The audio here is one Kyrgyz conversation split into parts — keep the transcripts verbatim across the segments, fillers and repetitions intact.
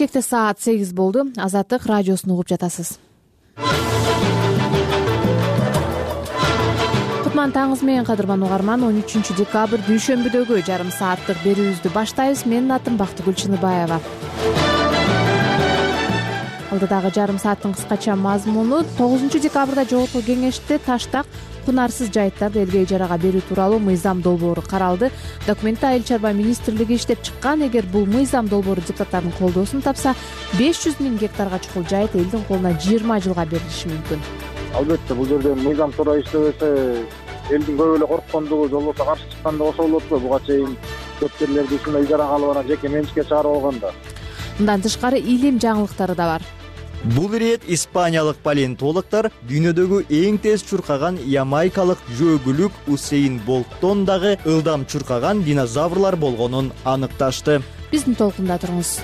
Бишкекте саат сегиз болду. Азаттык радиосун угуп жатасыз. Кутман таңыңыз менен, кадырман угарман. он үчүнчү декабрь дүйшөмбүдөгү жарым сааттык берүүбүздү баштайбыз. Менин атым Бактыгүл Чыныбаева. Алдыдагы жарым сааттын кыскача мазмуну: тогузунчу декабрда жогорку кеңеште таштак кунарсыз жайыттарды элге ижарага берүү тууралуу мыйзам долбоору каралды. Документти Айыл чарба министрлиги иштеп чыккан. Эгер бул мыйзам долбоору депутаттардын колдоосун тапса, беш жүз миң гектарга чукул жайыт элдин колуна жыйырма жылга берилиши мүмкүн. Албетте, бул жерде мыйзам туура иштебесе, элдин көп эле корккондугу, же болбосо каршы чыккандыгы ошол болот го. Буга чейин көп жерлерди ушундай ижарага алып анан жеке менчикке чыгарып алган да. Мындан тышкары илим жаңылыктары да бар. Бул ирет испаниялык палеонтологдор дүйнөдөгү эң тез чуркаган ямайкалык жөөгүлүк Усейн Болттон дагы ылдам чуркаган динозаврлар болгонун аныкташты. Биздин толкунда туруңуз.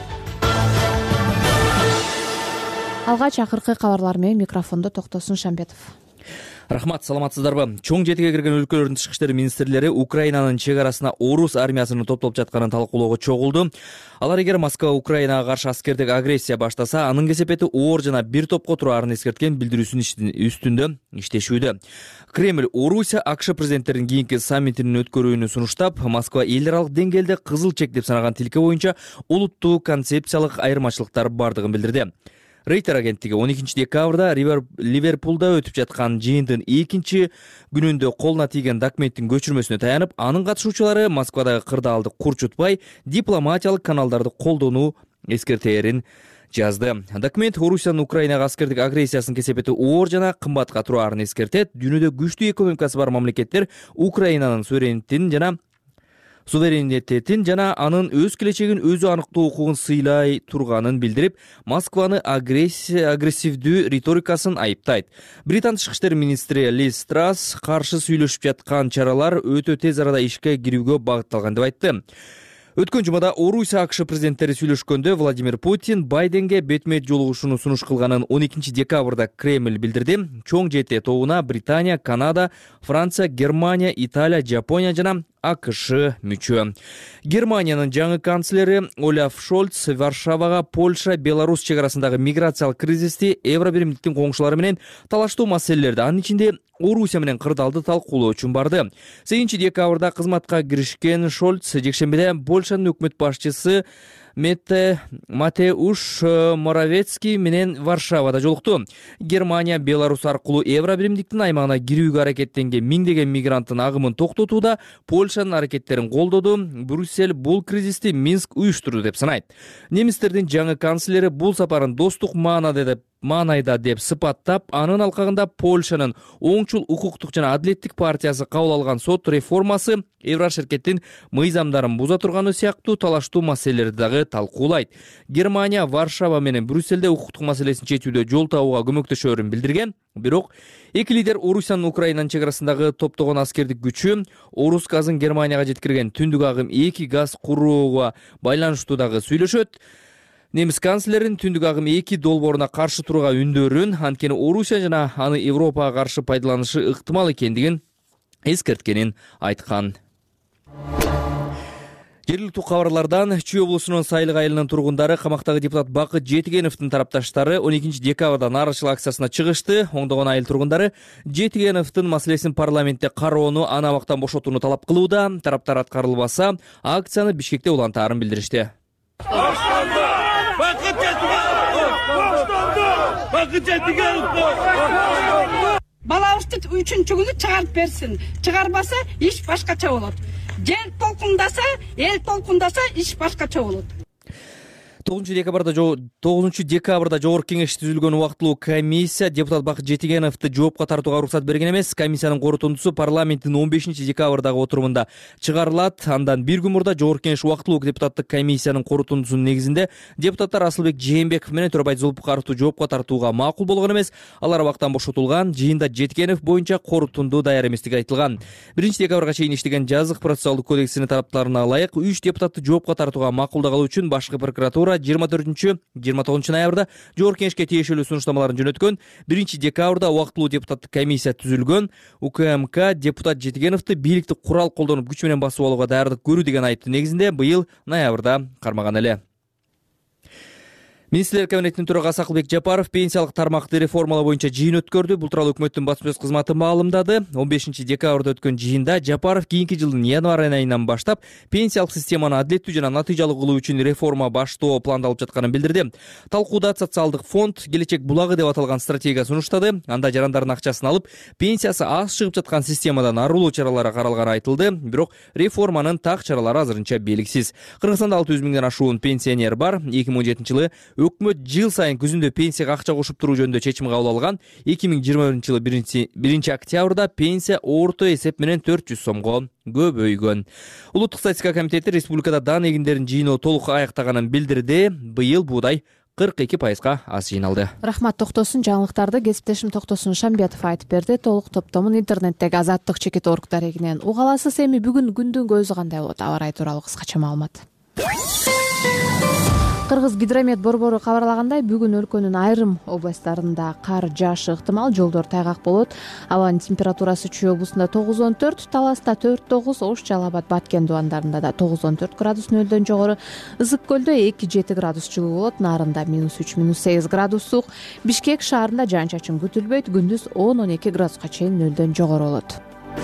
Алгач акыркы кабарлар менен микрофондо Токтосун Шамбетов. Рахмат, саламатсыздарбы? Чоң жетиге кирген өлкөлөрдүн тышкы иштер министрлери Украинанын чек арасына орус армиясынын топтолуп жатканын талкуулоого чогулду. Алар эгер Москва Украинага каршы аскердик агрессия баштаса, анын кесепети оор жана бир топко тураарын эскерткен билдирүүсүнүн үстүндө иштешүүдө. Кремль Орусия АКШ президенттеринин кийинки саммитинин өткөрүүнү сунуштап, Москва эл аралык деңгээлде кызыл чек деп санаган тилке боюнча улуттуу концепциялык айырмачылыктар бардыгын билдирди. Рейтер агенттиги он экинчи декабрда Ливерпулда өтүп жаткан жыйындын экинчи күнүндө колуна тийген документтин көчүрмөсүнө таянып, анын катышуучулары Москвадагы кырдаалды курчутпай, дипломатиялык каналдарды колдонуу эскертерин жазды. Документ Орусиянын Украинага аскердик агрессиясынын кесепети оор жана кымбатка тураарын эскертет. Дүйнөдө күчтүү экономикасы бар мамлекеттер Украинанын суверенитетин жана суверенитетин жана анын өз келечегин өзү аныктоо укугун сыйлай турганын билдирип, Москваны агрессивдүү риторикасын айыптайт. Британ тышкы иштер министри Лиз Трасс каршы сүйлөшүп жаткан чаралар өтө тез арада ишке кирүүгө багытталган деп айтты. Өткөн жумада Орусия АКШ президенттери сүйлөшкөндө Владимир Путин Байденге бетме жолугушууну сунуш кылганын он экинчи декабрда Кремль билдирди. Чоң жети тобуна Британия, Канада, Франция, Германия, Италия, Жапония жана АКШ мүчө. Германиянын жаңы канцлери Олаф Шольц Варшавага Польша, Беларусь чек арасындагы миграциялык кризисти, Евробиримдиктин коңшулары менен талаштуу маселелерди, анын ичинде Орусия менен кырдаалды талкуулоо үчүн барды. сегизинчи декабрда кызматка киришкен Шольц жекшембиде Польшанын өкмөт башчысы Мете Матеуш Моровецкий менен Варшавада жолукту. Германия Беларусь аркылуу Евробиримдиктин аймагына кирүүгө аракеттенген миңдеген мигранттын агымын токтотууда Польшанын аракеттерин колдоду. Брюссель бул кризисти Минск уюштурду деп санайт. Немистердин жаңы канцлери бул сапарын достук маанада деп маанайда деп сыпаттап, анын алкагында Польшанын оңчул укуктук жана адилеттик партиясы кабыл алган сот реформасы Еврошеркеттин мыйзамдарын буза турганы сыяктуу талаштуу маселелерди дагы талкуулайт. Германия Варшава менен Брюссельде укуктук маселесин чечүүдө жол табууга көмөктөшөөрүн билдирген. Бирок эки лидер Орусиянын Украинанын чек арасындагы топтогон аскердик күчү, орус газын Германияга жеткирген түндүк агым эки газ курууга байланыштуу дагы сүйлөшөт. Немис канцлерин түндүк агым эки долбооруна каршы турууга үндөрүн, анткени Орусия жана аны Европага каршы пайдаланышы ыктымал экендигин эскерткенин айткан. Жергиликтүү кабарлардан Чүй облусунун Сайлык айылынын тургундары камактагы депутат Бакыт Жетигеновдун тарапташтары он экинчи декабрда нааразычылык акциясына чыгышты. Оңдогон айыл тургундары Жетигеновдун маселесин парламентте кароону, аны абактан бошотууну талап кылууда. Тараптар аткарылбаса, акцияны Бишкекте улантаарын билдиришти. Балабызды үчүнчү күнү чыгарып берсин. Чыгарбаса, иш башкача болот. Жер толкундаса, эл толкундаса, иш башкача болот. тогузунчу декабрда тогузунчу декабрда жогорку кеңеш түзүлгөн убактылуу комиссия депутат Бакыт Жетигеновду жоопко тартууга уруксат берген эмес. Комиссиянын корутундусу парламенттин он бешинчи декабрдагы отурумунда чыгарылат. Андан бир күн мурда жогорку кеңеш убактылуу депутаттык комиссиянын корутундусунун негизинде депутаттар Асылбек Жээнбеков менен Төрөбай Зулпукаровду жоопко тартууга макул болгон эмес. Алар абактан бошотулган. Жыйында Жетигенов боюнча корутунду даяр эместиги айтылган. биринчи декабрга чейин иштеген жазык процессуалдык кодексинин тараптарына ылайык үч депутатты жоопко тартууга макулдагалуу үчүн башкы прокуратура жыйырма төртүнчү жыйырма тогузунчу ноябрда жогорку кеңешке тиешелүү сунуштамаларын жөнөткөн. биринчи декабрда убактылуу депутаттык комиссия түзүлгөн. УКМК депутат Жетигеновду бийликти курал колдонуп күч менен басып алууга даярдык көрүү деген айыптын негизинде быйыл ноябрда кармаган эле. Министрлер кабинетинин төрагасы Акылбек Жапаров пенсиялык тармакты реформалоо боюнча жыйын өткөрдү. Бул тууралуу өкмөттүн басма-сөз кызматы маалымдады. он бешинчи декабрда өткөн жыйында Жапаров кийинки жылдын январь айынан баштап пенсиялык системаны адилеттүү жана натыйжалуу кылуу үчүн реформа баштоо пландалып жатканын билдирди. Талкууда социалдык фонд келечек булагы деп аталган стратегия сунуштады. Анда жарандардын акчасын алып, пенсиясы аз чыгып жаткан системадан арылуу чаралары каралганы айтылды. Бирок реформанын так чаралары азырынча белгисиз. Кыргызстанда алты жүз миңден ашуун пенсионер бар. эки миң он жетинчи жылы өкмөт жыл сайын күзүндө пенсияга акча кошуп туруу жөнүндө чечим кабыл алган. эки миң жыйырма биринчи жылы биринчи октябрда пенсия орто эсеп менен төрт жүз сомго көбөйгөн. Улуттук статистика комитети республикада дан эгиндерин жыйноо толук аяктаганын билдирди. Быйыл буудай кырк эки пайызга аз жыйналды. Рахмат Токтосун. Жаңылыктарды кесиптешим Токтосун Шамбетов айтып берди. Толук топтомун интернеттеги Азаттык чекит орг дарегинен уга аласыз. Эми бүгүн күндүн көзү кандай болот? Аба ырайы тууралуу кыскача маалымат. Кыргыз гидромет борбору кабарлагандай, бүгүн өлкөнүн айрым областтарында кар жаашы ыктымал, жолдор тайгак болот. Абанын температурасы Чүй облусунда тогуз он төрт, Таласта төрт тогуз, Ош, Жалал Абад, Баткен дубандарында да тогуз он төрт градус нөлдөн жогору, Ызык көлдө эки жети градус жылуу болот, Нарында минус үч минус сегиз градус суук, Бишкек шаарында жаан чачын күтүлбөйт, күндүз он он эки градуска чейин нөлдөн жогору болот.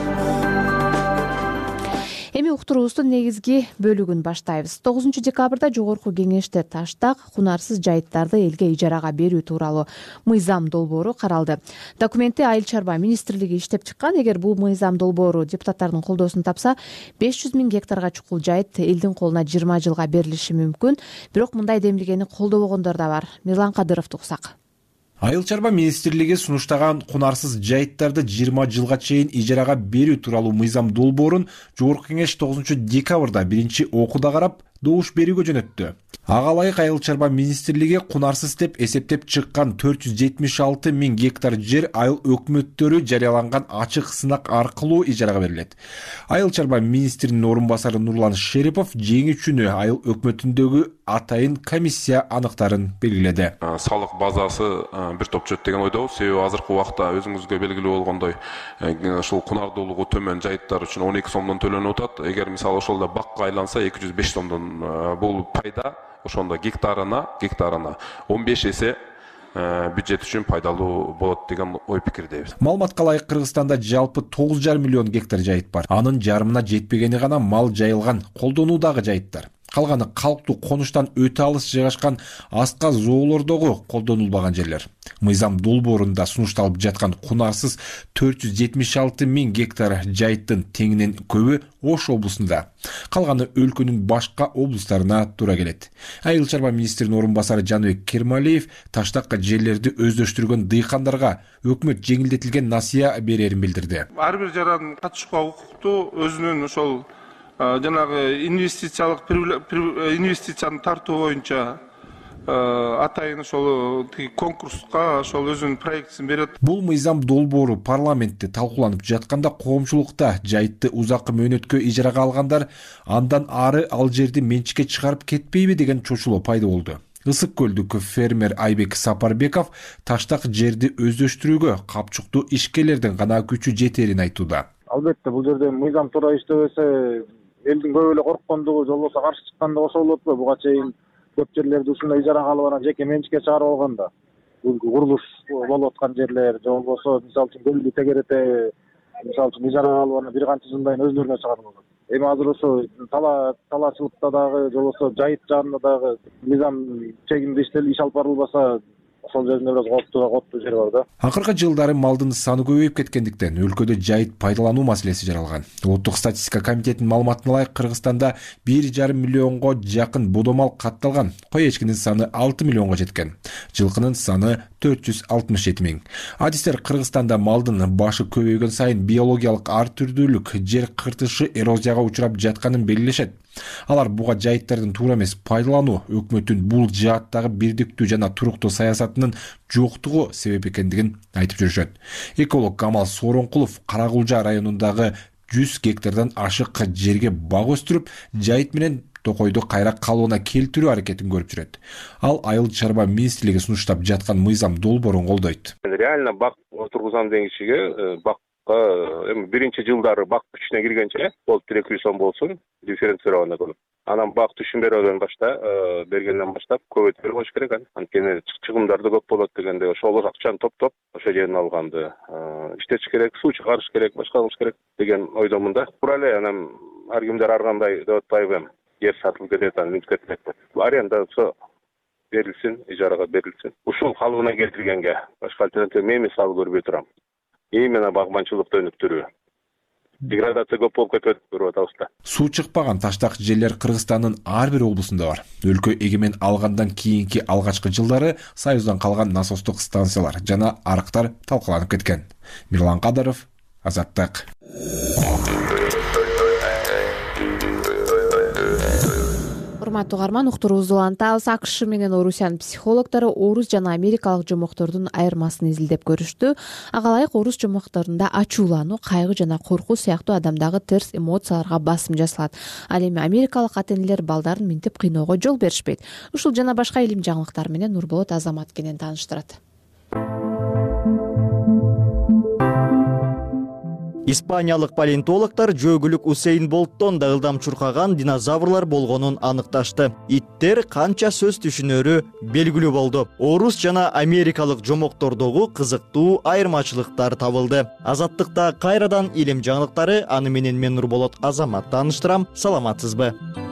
Эми уктуруубуздун негизги бөлүгүн баштайбыз. тогузунчу декабрда жогорку кеңеште таштак, кунарсыз жайыттарды элге ижарага берүү тууралуу мыйзам долбоору каралды. Документти Айыл чарба министрлиги иштеп чыккан. Эгер бул мыйзам долбоору депутаттардын колдоосун тапса, беш жүз миң гектарга чукул жайыт элдин колуна жыйырма жылга берилиши мүмкүн. Бирок мындай демилгени колдобогондор да бар. Мирлан Кадыровду уксак. Айыл чарба министрлиги сунуштаган кунарсыз жайыттарды жыйырма жылга чейин ижарага берүү тууралуу мыйзам долбоорун жогорку кеңеш тогузунчу декабрда биринчи окууда карап добуш берүүгө жөнөттү. Ага ылайык Айыл чарба министрлиги кунарсыз деп эсептеп чыккан төрт жүз жетимиш алты миң гектар жер айыл өкмөттөрү жарыяланган ачык сынак аркылуу ижарага берилет. Айыл чарба министринин орун басары Нурлан Шерипов жеңүүчүнү айыл өкмөтүндөгү атайын комиссия аныктарын белгиледи. Салык базасы бир топчот деген ойдобуз. Себеби азыркы убакта өзүңүзгө белгилүү болгондой ушул кунардуулугу төмөн жайыттар үчүн он эки сомдон төлөнүп атат. Эгер мисалы ошолдо бакка айланса эки жүз беш сомдон бул пайда ошондо гектарына гектарына он беш эсе бюджет үчүн пайдалуу болот деген ой пикирдебиз. Маалыматка ылайык Кыргызстанда жалпы тогуз жарым миллион гектар жайыт бар. Анын жарымына жетпегени гана мал жайылган колдонуудагы жайыттар. Калганы калктуу конуштан өтө алыс жайгашкан аска зоолордогу колдонулбаган жерлер. Мыйзам долбоорунда сунушталып жаткан кунарсыз төрт жүз жетимиш алты миң гектар жайыттын теңинен көбү Ош облусунда. Калганы өлкөнүн башка облустарына туура келет. Айыл чарба министринин орун басары Жаныбек Кермалиев таштакка жерлерди өздөштүргөн дыйкандарга өкмөт жеңилдетилген насыя берерин билдирди. Ар бир жаран катышууга укуктуу, өзүнүн ошол жанагы инвестициялык инвестицияны тартуу боюнча атайын ошол конкурска ошол өзүнүн проектисин берет. Бул мыйзам долбоору парламентте талкууланып жатканда коомчулукта жайытты узакы мөөнөткө ижарага алгандар андан ары ал жерди менчикке чыгарып кетпейби деген чочулоо пайда болду. Ысык көлдүк фермер Айбек Сапарбеков таштак жерди өздөштүрүүгө капчыктуу ишкерлердин гана күчү жетерин айтууда. Албетте бул жерде мыйзам туура иштебесе элдин көп эле корккондугу, же болбосо каршы чыккандыгы ошол болот. Буга чейин көп жерлерди ушундай ижарага алып анан жеке менчикке чыгарып алганда бул курулуш болуп аткан жерлер, же болбосо мисалы үчүн көлдү тегерете мисалы үчүн ижарага алып анан бир канча жылдан кийин өздөрүнө чыгарып алган. Эми азыр ошо тала талаачылыкта дагы, же болбосо жайыт жагында дагы мыйзам чегинде иштелип иш алып барылбаса ошол жерде бир аз кооптуу кооптуу жер бар да. Акыркы жылдары малдын саны көбөйүп кеткендиктен өлкөдө жайыт пайдалануу маселеси жаралган. Улуттук статистика комитетинин маалыматына ылайык Кыргызстанда бир жарым миллионго жакын бодомал катталган. Кой эчкинин саны алты миллионго жеткен. Жылкынын саны төрт жүз алтымыш жети миң. Адистер Кыргызстанда малдын башы көбөйгөн сайын биологиялык ар түрдүүлүк, жер кыртышы, эрозияга учурап жатканын белгилешет. Алар буга жайыттардын туура эмес пайдалануу өкмөттүн бул жааттагы бирдиктүү жана туруктуу саясатынын жоктугу себеп экендигин айтып жүрүшөт. Эколог Камал Сооронкулов Карагулжа районундагы жүз гектардан ашык жерге бак өстүрүп, жайыт менен токойду кайра калыбына келтирүү аракетин көрүп жүрөт. Ал айыл чарба министрлиги сунуштап жаткан мыйзам долбоорун колдойт. Реально бак отургузам деген кишиге бак эми биринчи жылдары бак күчүнө киргенче болуп эки жүз сом болсун, дифференцировано кылып. Анан бак түшүн берүүдөн башта бергенден баштап көбөйтө коюш керек. Анткени чыгымдары көп болот дегенде ошол акчаны топтоп ошол жерден алганды иштетиш керек, суу чыгарыш керек, башка кылыш керек деген ойдомун да. Туура эле анан ар кимдер ар кандай деп атпайбы, жер сатылып кетет, анан мүнөт кетет. Арендасы берилсин, ижарага берилсин. Ушул калыбына келтиргенге башка альтернатива мен мисалы көрбөй турам. Именно багманчылыкты өнүктүрүү. Деградация көп болуп кетет, көрүп атабыз да. Суу чыкпаган таштак жерлер Кыргызстандын ар бир облусунда бар. Өлкө эгемен алгандан кийинки алгачкы жылдары Союздан калган насостук станциялар жана арыктар талкаланып кеткен. Мирлан Кадыров, Азаттык. Урматтуу угарман, уктуруубузду улантабыз. АКШ менен Орусиянын психологдору орус жана америкалык жомоктордун айырмасын изилдеп көрүштү. Ага ылайык орус жомокторунда ачуулануу, кайгы жана коркуу сыяктуу адамдагы терс эмоцияларга басым жасалат. Ал эми америкалык ата-энелер балдарын минтип кыйноого жол беришпейт. Ушул жана башка илим жаңылыктар менен Нурболот Азамат кенен тааныштырат. Испаниялык палеонтологдор жөөгүлүк Усейн Болттон да ылдам чуркаган динозаврлар болгонун аныкташты. Иттер канча сөз түшүнөрү белгилүү болду. Орус жана америкалык жомоктордогу кызыктуу айырмачылыктар табылды. Азаттыкта кайрадан илим жаңылыктары, аны менен мен Нурболот Азамат тааныштырам. Саламатсызбы?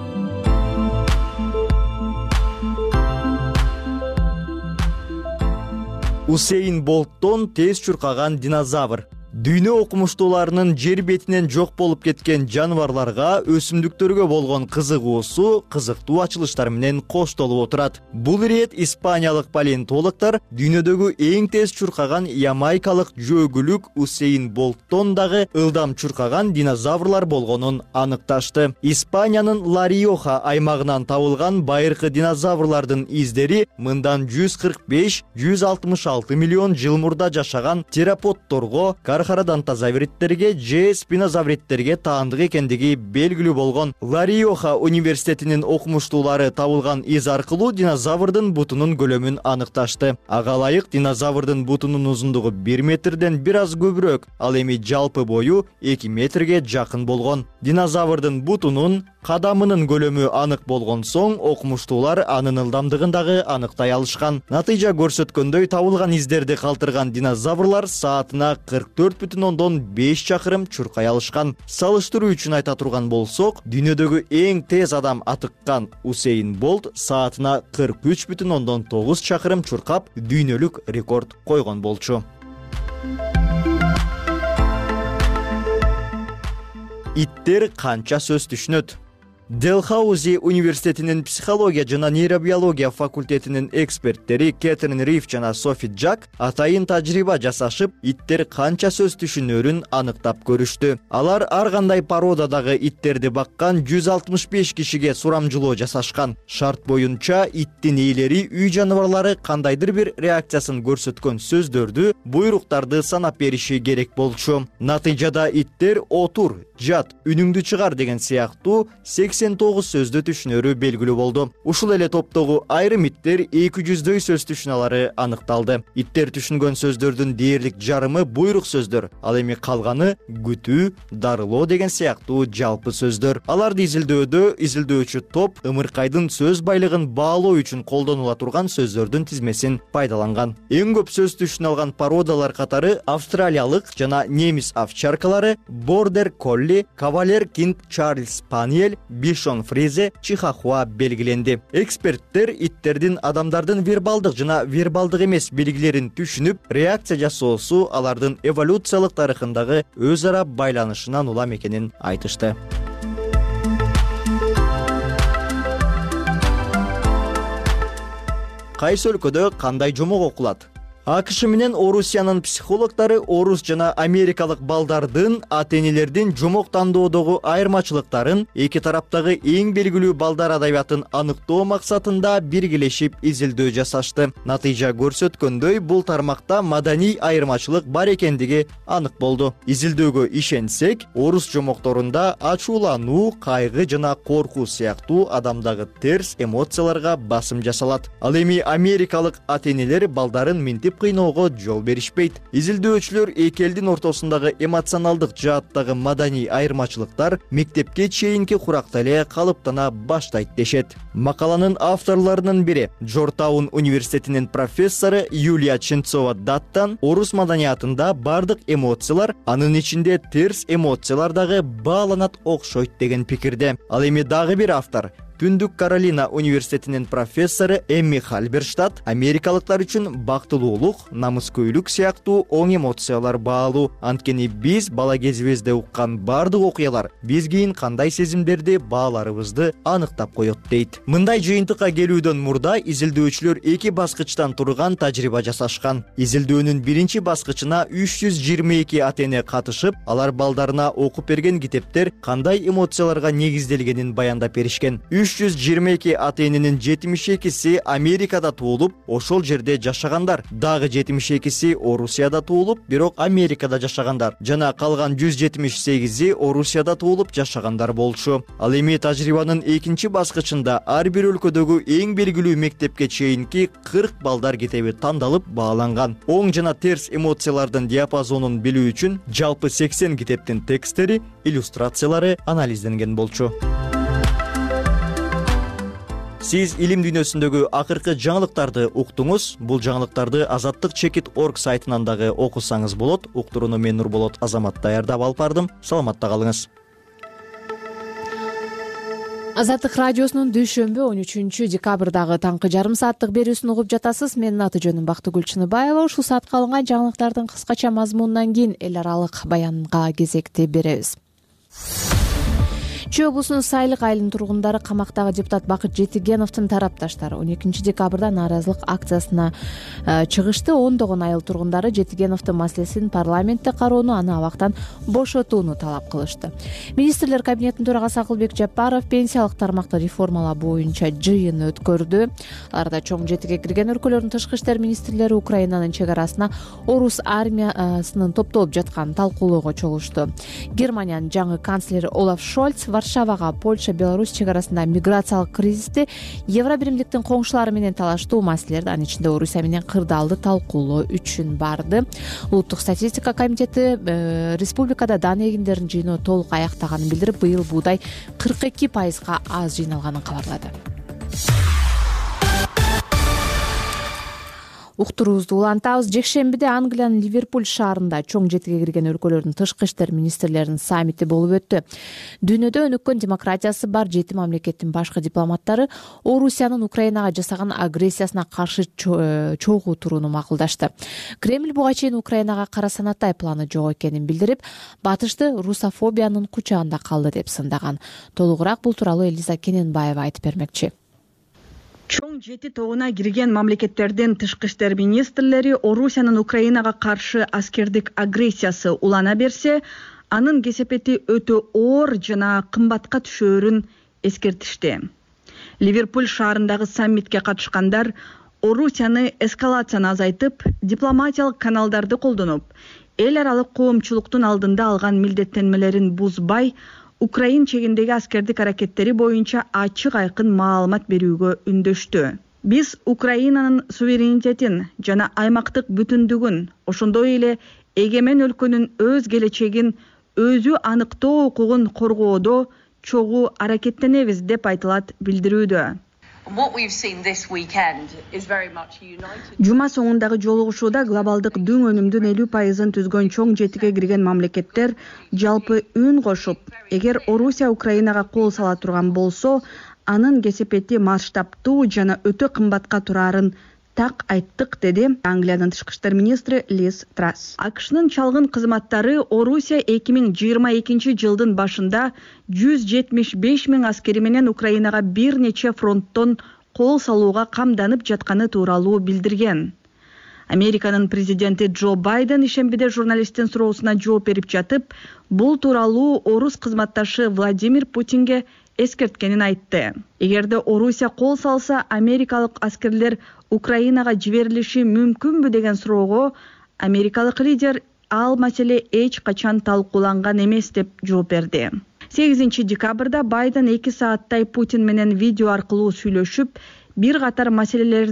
Усейн Болттон тез чуркаган динозавр. Дүйнө окумуштууларынын жер бетинен жок болуп кеткен жаныбарларга, өсүмдүктөргө болгон кызыгуусу кызыктуу ачылыштар менен коштолуп отурат. Бул ирет испаниялык палеонтологдор дүйнөдөгү эң тез чуркаган ямайкалык жөөгүлүк Усейн Болттон дагы ылдам чуркаган динозаврлар болгонун аныкташты. Испаниянын Ла-Риоха аймагынан табылган байыркы динозаврлардын издери мындан жүз кырк беш — жүз алтымыш алты миллион жыл мурда жашаган тераподторго, кархарадонтозавриттерге же спинозавриттерге таандык экендиги белгилүү болгон. Ла-Риоха университетинин окумуштуулары табылган из аркылуу динозаврдын бутунун көлөмүн аныкташты. Ага ылайык динозаврдын бутунун узундугу бир метрден бир аз көбүрөөк, ал эми жалпы бою эки метрге жакын болгон. Динозаврдын бутунун кадамынын көлөмү анык болгон соң окумуштуулар анын ылдамдыгын дагы аныктай алышкан. Натыйжа көрсөткөндөй, табылган издерди калтырган динозаврлар саатына кырк төрт бүтүн ондон беш чакырым чуркай алышкан. Салыштыруу үчүн айта турган болсок, дүйнөдөгү эң тез адам атыккан Усейн Болт саатына кырк үч бүтүн ондон тогуз чакырым чуркап, дүйнөлүк рекорд койгон болчу. Иттер канча сөз түшүнөт? Делхаузи университетинин психология жана нейробиология факультетинин эксперттери Кэтрин Риф жана Софи Джак атайын тажрыйба жасашып, иттер канча сөз түшүнөрүн аныктап көрүштү. Алар ар кандай породадагы иттерди баккан жүз алтымыш беш кишиге сурамжылоо жасашкан. Шарт боюнча иттин ээлери үй жаныбарлары кандайдыр бир реакциясын көрсөткөн сөздөрдү, буйруктарды санап бериши керек болчу. Натыйжада иттер отур, жат, үнүңдү чыгар деген сыяктуу сексен тогуз сөздү түшүнөрү белгилүү болду. Ушул эле топтогу айрым иттер эки жүздөй сөз түшүнөлөрү аныкталды. Иттер түшүнгөн сөздөрдүн дээрлик жарымы буйрук сөздөр, ал эми калганы күтүү, дарылоо деген сыяктуу жалпы сөздөр. Аларды изилдөөдө изилдөөчү топ ымыркайдын сөз байлыгын баалоо үчүн колдонула турган сөздөрдүн тизмесин пайдаланган. Эң көп сөз түшүнө алган породалар катары австралиялык жана немис овчаркалары, бордер колли, кавалер кинг Чарльз Спаниель, Бишон Фризе, Чихахуа белгиленди. Эксперттер иттердин адамдардын вербалдык жана вербалдык эмес белгилерин түшүнүп, реакция жасоосу алардын эволюциялык тарыхындагы өз ара байланышынан улам экенин айтышты. Кайсы өлкөдө кандай жомок окулат? АКШ менен Орусиянын психологдору орус жана америкалык балдардын ата-энелердин жомок тандоодогу айырмачылыктарын, эки тараптагы эң белгилүү балдар адабиятын аныктоо максатында биргелешип изилдөө жасашты. Натыйжа көрсөткөндөй, бул тармакта маданий айырмачылык бар экендиги анык болду. Изилдөөгө ишенсек, орус жомокторунда ачуулануу, кайгы жана коркуу сыяктуу адамдагы терс эмоцияларга басым жасалат. Ал эми америкалык ата-энелер балдарын минтип ачып кыйноого жол беришпейт. Изилдөөчүлөр эки элдин ортосундагы эмоционалдык жааттагы маданий айырмачылыктар мектепке чейинки куракта эле калыптана баштайт дешет. Макаланын авторлорунун бири Джорджтаун университетинин профессору Юлия Ченцова Даттан орус маданиятында бардык эмоциялар, анын ичинде терс эмоциялар дагы бааланат окшойт деген пикирде. Ал эми дагы бир автор Түндүк Каролина университетинин профессору Эмми Хальберштадт америкалыктар үчүн бактылуулук, намыскөйлүк сыяктуу оң эмоциялар баалуу. Анткени биз бала кезибизде уккан бардык окуялар биз кийин кандай сезимдерди бааларыбызды аныктап коет дейт. Мындай жыйынтыкка келүүдөн мурда изилдөөчүлөр эки баскычтан турган тажрыйба жасашкан. Изилдөөнүн биринчи баскычына үч жүз жыйырма эки ата-эне катышып, алар балдарына окуп берген китептер кандай эмоцияларга негизделгенин баяндап беришкен. үч жүз жыйырма эки ата-эненин жетимиш экиси Америкада туулуп, ошол жерде жашагандар. Дагы жетимиш экиси Орусияда туулуп, бирок Америкада жашагандар. Жана калган жүз жетимиш сегизи Орусияда туулуп жашагандар болчу. Ал эми тажрыйбанын экинчи баскычында ар бир өлкөдөгү эң белгилүү мектепке чейинки кырк балдар китеби тандалып бааланган. Оң жана терс эмоциялардын диапазонун билүү үчүн жалпы сексен китептин тексттери, иллюстрациялары анализденген болчу. Сиз илим дүйнөсүндөгү акыркы жаңылыктарды уктуңуз. Бул жаңылыктарды азаттык чекит орг сайтынан дагы окусаңыз болот. Уктурууну мен Нурболот Азамат даярдап алып бардым. Саламатта калыңыз. Азаттык радиосунун дүйшөмбү он үчүнчү декабрдагы таңкы жарым сааттык берүүсүн угуп жатасыз. Менин аты жөнүм Бактыгүл Чыныбаева. Ушул саатка алынган жаңылыктардын кыскача мазмунунан кийин эл аралык баянга кезекти беребиз. Чүй облусунун Сайлык айылынын тургундары камактагы депутат Бакыт Жетигеновдун тарапташтары он экинчи декабрда нааразылык акциясына чыгышты. Ондогон айыл тургундары Жетигеновдун маселесин парламентте кароону, аны абактан бошотууну талап кылышты. Министрлер кабинетинин төрагасы Акылбек Жапаров пенсиялык тармакты реформалоо боюнча жыйын өткөрдү. Аларда чоң жетиге кирген өлкөлөрдүн тышкы иштер министрлери Украинанын чек арасына орус армиясынын топтолуп жатканын талкуулоого чогулушту. Германиянын жаңы канцлери Олаф Шольц Варшавага Польша Беларусь чек арасында миграциялык кризисти, евро биримдиктин коңшулары менен талаштуу маселелерди, анын ичинде Орусия менен кырдаалды талкуулоо үчүн барды. Улуттук статистика комитети э, республикада дан эгиндерин жыйноо толук аяктаганын билдирип, быйыл буудай кырк эки пайызга аз жыйналганын кабарлады. Уктуруубузду улантабыз. Жекшембиде Англиянын Ливерпуль шаарында чоң жетиге кирген өлкөлөрдүн тышкы иштер министрлеринин саммити болуп өттү. Дүйнөдө өнүккөн демократиясы бар жети мамлекеттин башкы дипломаттары Орусиянын Украинага жасаган агрессиясына каршы чогуу турууну макулдашты. Кремль буга чейин Украинага кара санатай планы жок экенин билдирип, батышты русофобиянын кучагында калды деп сындаган. Толугураак бул тууралуу Элиза Кененбаева айтып бермекчи. Чоң жети тобуна кирген мамлекеттердин тышкы иштер министрлери Орусиянын Украинага каршы аскердик агрессиясы улана берсе, анын кесепети өтө оор жана кымбатка түшөөрүн эскертишти. Ливерпуль шаарындагы саммитке катышкандар Орусияны эскалацияны азайтып, дипломатиялык каналдарды колдонуп, эл аралык коомчулуктун алдында алган милдеттенмелерин бузбай, Украин чегиндеги аскердик аракеттери боюнча ачык айкын маалымат берүүгө үндөштү. Биз Украинанын суверенитетин жана аймактык бүтүндүгүн, ошондой эле эгемен өлкөнүн өз келечегин өзү аныктоо укугун коргоодо чогуу аракеттенебиз деп айтылат билдирүүдө. Жума соңундагы жолугушууда глобалдык дүң өнүмдүн элүү пайызын түзгөн чоң жетиге кирген мамлекеттер жалпы үн кошуп, эгер Орусия Украинага кол сала турган болсо, анын кесепети масштабтуу жана өтө кымбатка турарын так айттык, деди Англиянын тышкы иштер министри Лиз Трасс. АКШнын чалгын кызматтары Орусия эки миң жыйырма экинчи жылдын башында жүз жетимиш беш миң аскери менен Украинага бир нече фронттон кол салууга камданып жатканы тууралуу билдирген. Американын президенти Джо Байден ишембиде журналисттин суроосуна жооп берип жатып, бул тууралуу орус кызматташы Владимир Путинге эскерткенин айтты. Эгерде Орусия кол салса, америкалык аскерлер Украинага жиберилиши мүмкүнбү деген суроого америкалык лидер ал маселе эч качан талкууланган эмес деп жооп берди. сегизинчи декабрда Байден эки сааттай Путин менен видео аркылуу сүйлөшүп, бир катар маселелерди,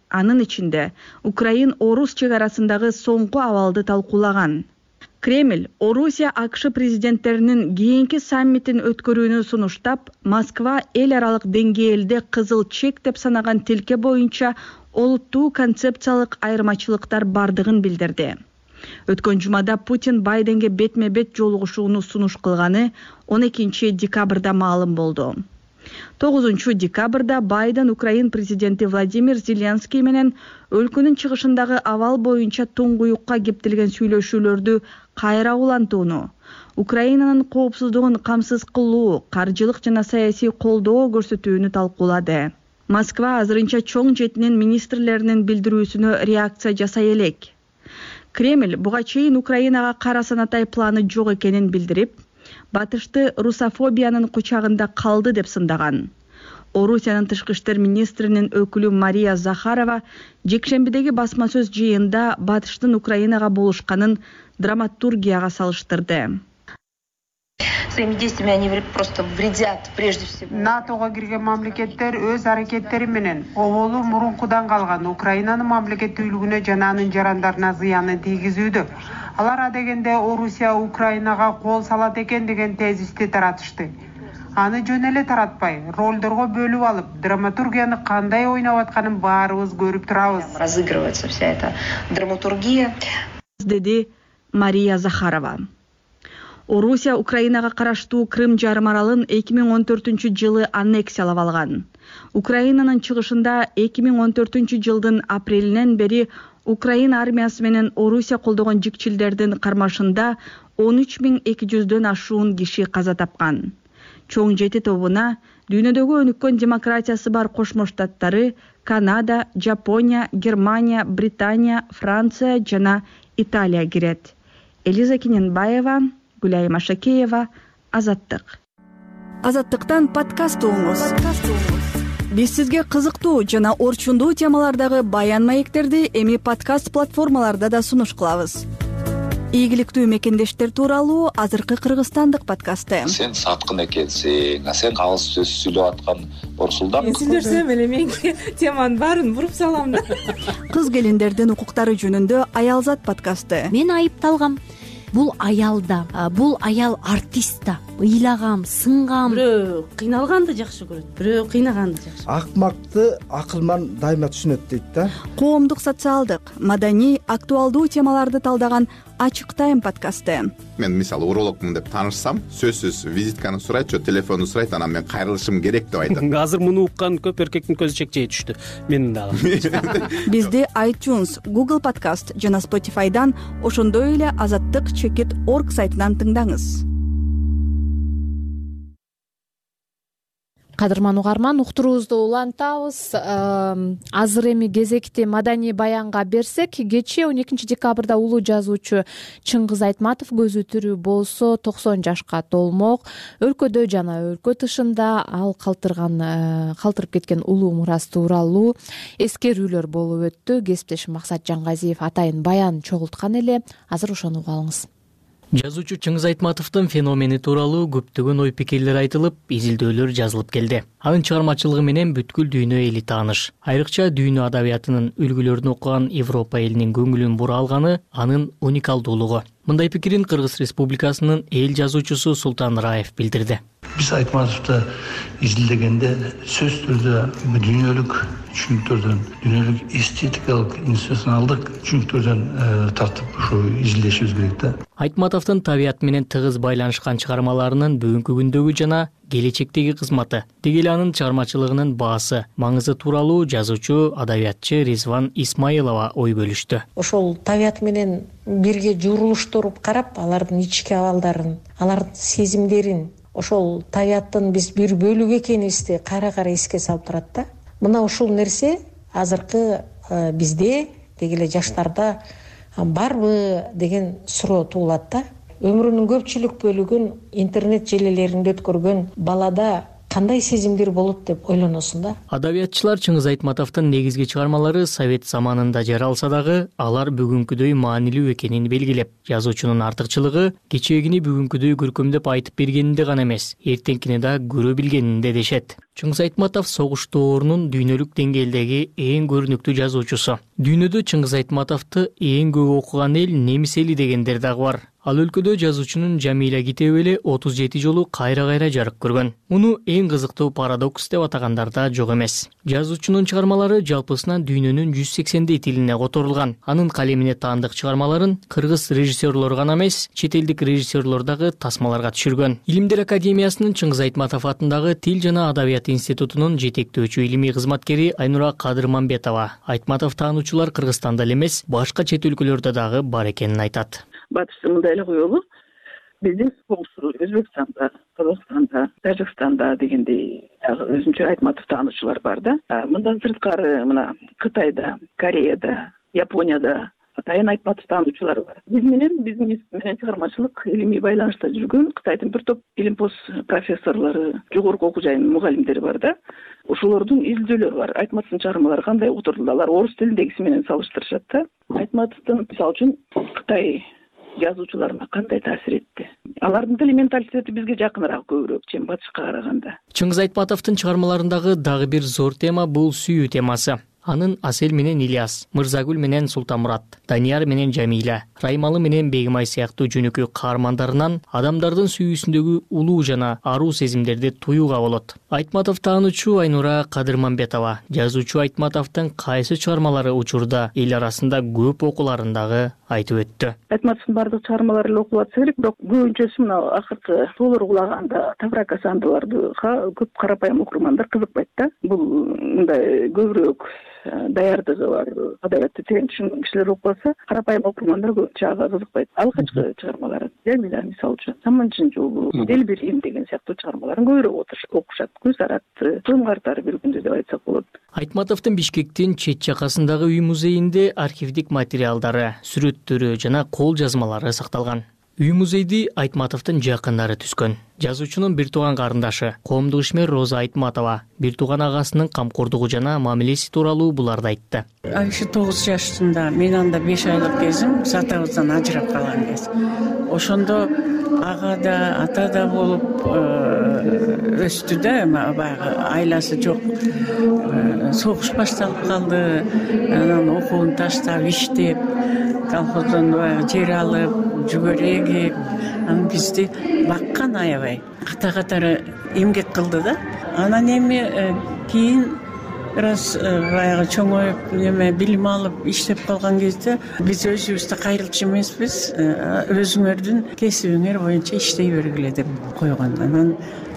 анын ичинде Украин Орус чек арасындагы соңку абалды талкуулаган. Кремль Орусия АКШ президенттеринин кийинки саммитин өткөрүүнү сунуштап, Москва эл аралык деңгээлде кызыл чек деп санаган тилке боюнча олуттуу концепциялык айырмачылыктар бардыгын билдирди. Өткөн жумада Путин Байденге бетме-бет жолугушууну сунуш кылганы он экинчи декабрда маалым болду. тогузунчу декабрда Байден Украин президенти Владимир Зеленский менен өлкөнүн чыгышындагы абал боюнча туңгуюкка кептелген сүйлөшүүлөрдү кайра улантууну, Украинанын коопсуздугун камсыз кылуу, каржылык жана саясий колдоо көрсөтүүнү талкуулады. Москва азырынча чоң жетинин министрлеринин билдирүүсүнө реакция жасай элек. Кремль буга чейин Украинага кара санатай планы жок экенин билдирип, батышты русофобиянын кучагында калды деп сындаган. Орусиянын тышкы иштер министринин өкүлү Мария Захарова жекшембидеги басма сөз жыйында батыштын Украинага болушканын драматургияга салыштырды. Своими действиями они просто вредят прежде всего. натого кирген мамлекеттер өз аракеттери менен оболу мурункудан калган Украинанын мамлекеттүүлүгүнө жана анын жарандарына зыянын тийгизүүдө. Алар адегенде Орусия Украинага кол салат экен деген тезисти таратышты. Аны жөн эле таратпай, ролдорго бөлүп алып, драматургияны кандай ойноп атканын баарыбыз көрүп турабыз. Разыгрывается вся эта драматургия, деди Мария Захарова. Орусия Украинага караштуу Крым жарым аралын эки миң он төртүнчү жылы аннексиялап алган. Украинанын чыгышында эки миң он төртүнчү жылдын апрелинен бери Украин армиясы менен Орусия колдогон жикчилдердин кармашында он үч миң эки жүздөн ашуун киши каза тапкан. Чоң жети тобуна дүйнөдөгү өнүккөн демократиясы бар Кошмо Штаттары, Канада, Жапония, Германия, Британия, Франция жана Италия кирет. Элиза Кененбаева, Гүлайым Шакеева, Азаттык. Азаттыктан подкаст угуңуз. Биз сизге кызыктуу жана орчундуу темалардагы баян маектерди эми подкаст платформаларда да сунуш кылабыз. Ийгиликтүү мекендештер тууралуу азыркы кыргызстандык подкасты. Сен саткын экенсиң, а сен калыс сөз сүйлөп аткан Борсулдан. Мен сүйлөсөм эле менин теманын баарын буруп салам да. Кыз келиндердин укуктары жөнүндө Аялзат подкасты. Мен айыпталгам. Бул аялда, бул аял артист да. Ыйлагам, сынгам. Бирөө кыйналганды жакшы көрөт, бирөө кыйнаганды жакшы. Акмакты акылман дайыма түшүнөт дейт да. Коомдук, социалдык, маданий, актуалдуу темаларды талдаган Ачык тайм подкасты. Мен мисалы урологмун деп таанышсам, сөзсүз визитканы сурайт, же телефонду сурайт, анан мен кайрылышым керек деп айтам. Азыр муну уккан көп эркектин көзү чекчей түштү. Менин дагы. Бизди iTunes, Google Podcast жана Spotify'дан, ошондой эле азаттык чекит точка орг сайтынан тыңдаңыз. Кадырман угарман, уктуруубузду улантабыз. Азыр эми кезекти маданий баянга берсек, кечээ он экинчи декабрда улуу жазуучу Чыңгыз Айтматов көзү тирүү болсо токсон жашка толмок. Өлкөдө жана өлкө тышында ал калтырган калтырып кеткен улуу мурас тууралуу эскерүүлөр болуп өттү. Кесиптешим Максат Жаңгазиев атайын баян чогулткан эле. Азыр ошону угуп алыңыз. Жазуучу Чыңгыз Айтматовдун феномени тууралуу көптөгөн ой пикирлер айтылып, изилдөөлөр жазылып келди. Анын чыгармачылыгы менен бүткүл дүйнө эли тааныш. Айрыкча дүйнө адабиятынын үлгүлөрүн окуган Европа элинин көңүлүн бура алганы анын уникалдуулугу. Мындай пикирин Кыргыз Республикасынын эл жазуучусу Султан Раев билдирди. Биз Айтматовду изилдегенде сөз түрдө дүйнөлүк түшүнүктөрдөн, дүйнөлүк эстетикалык, институционалдык түшүнүктөрдөн тартып ушу изилдешибиз керек да. Айтматовдун табият менен тыгыз байланышкан чыгармаларынын бүгүнкү күндөгү жана келечектеги кызматы, деги эле анын чыгармачылыгынын баасы, маңызы тууралуу жазуучу, адабиятчы Ризван Исмаилова ой бөлүштү. Ошол табият менен бирге журулуштуруп карап, алардын ички абалдарын, алардын сезимдерин, ошол табияттын биз бир бөлүгү экенибизди кайра-кайра эске салып турат да. Мына ушул нерсе азыркы бизде, деги эле жаштарда барбы деген суроо туулат да. Өмүрүнүн көпчүлүк бөлүгүн интернет желелеринде өткөргөн балада кандай сезимдер болот деп ойлоносуң да. Адабиятчылар Чыңгыз Айтматовдун негизги чыгармалары совет заманында жаралса дагы, алар бүгүнкүдөй маанилүү экенин белгилеп, жазуучунун артыкчылыгы кечээгини бүгүнкүдөй көркөмдөп айтып бергенинде гана эмес, эртеңкини да көрө билгенинде дешет. Чыңгыз Айтматов согуш доорунун дүйнөлүк деңгээлдеги эң көрүнүктүү жазуучусу. Дүйнөдө Чыңгыз Айтматовду эң көп окуган эл немис эли дегендер дагы бар. Ал өлкөдө жазуучунун Жамиля Китеби эле отуз жети жолу кайра-кайра жарык көргөн. Муну эң кызыктуу парадокс деп атагандар да жок эмес. Жазуучунун чыгармалары жалпысынан дүйнөнүн жүз сексендей тилине которулган. Анын калемине таандык чыгармаларын кыргыз режиссерлору гана эмес, чет элдик режиссерлор дагы тасмаларга түшүргөн. Илимдер академиясынын Чыңгыз Айтматов атындагы Тил жана адабият институтунун жетектөөчү илимий кызматкери Айнура Кадырманбетова Айтматов таануучулар Кыргызстанда эле эмес, башка чет өлкөлөрдө дагы бар экенин айтат. Батышта мындай эле коелу, биздин Өзбекстанда, Казакстанда, Тажикстанда дегендей өзүнчө Айтматов таануучулар бар да. Мындан сырткары мына Кытайда, Кореяда, Японияда атайын Айтматов таануучулар бар. Биз менен биздин институт менен чыгармачылык илимий байланышта жүргөн Кытайдын бир топ илимпоз профессорлору, жогорку окуу жайынын мугалимдери бар да. Ошолордун изилдөөлөрү бар. Айтматовдун чыгармалары кандай отурду, алар орус тилиндегиси менен салыштырышат да. Айтматовдун мисалы үчүн Кытай жазуучуларына кандай таасир этти? Алардын тили менталитети бизге жакыныраак көбүрөөк, чем батышка караганда. Чыңгыз Айтматовдун чыгармаларындагы дагы бир зор тема бул сүйүү темасы. Анын Асель менен Ильяс, Мырзагүл менен Султанмурат, Данияр менен Жамиля, Раймалы менен Бегимай сыяктуу жөнөкөй каармандарынан адамдардын сүйүүсүндөгү улуу жана аруу сезимдерди туюуга болот. Айтматов таануучу Айнура Кадырманбетова жазуучу Айтматовдун кайсы чыгармалары учурда эл арасында көп окуларын дагы айтып өттү. Айтматовдун бардык чыгармалары эле окулат керек, бирок көбүнчөсү мына акыркы тоолор улаганда Таврак Асандыларды көп карапайым окурмандар кызыкпайт да. Бул мындай көбүрөөк даярдыгы бар, адабиятты терең түшүнгөн кишилер окуса, карапайым окурмандар көбүнчө ага кызыкпайт. Алгачкы чыгармалары, Жамиля мисалы үчүн, Саманчын жолу, Эл бир им деген сыяктуу чыгармаларын көбүрөөк окушат. Көз аратты, Тым картары бир күндө деп айтсак болот. Айтматовдун Бишкектин чет жакасындагы үй музейинде архивдик материалдары, сүрөттөрү жана кол жазмалары сакталган. Үй музейди Айтматовдун жакындары түзгөн. Жазуучунун бир тууган карындашы, коомдук ишмер Роза Айтматова бир тууган агасынын камкордугу жана мамилеси тууралуу буларды айтты. Айшы тогуз жашында, мен анда беш айлык кезим сатабыздан ажырап калган кез. Ошондо ага да, ата да болуп өстү да, баягы айласы жок. Согуш башталып калды, анан окуун таштап, иштеп, колхоздон жер алып, жүгөрү эгип, анан бизди баккан аябай. Ката-катары эмгек кылды да. Анан эми кийин раз баягы чоңоюп, неме билим алып, иштеп калган кезде биз өзүбүздү кайрылчу эмеспиз, өзүңөрдүн кесибиңер боюнча иштей бергиле деп койгон. Анан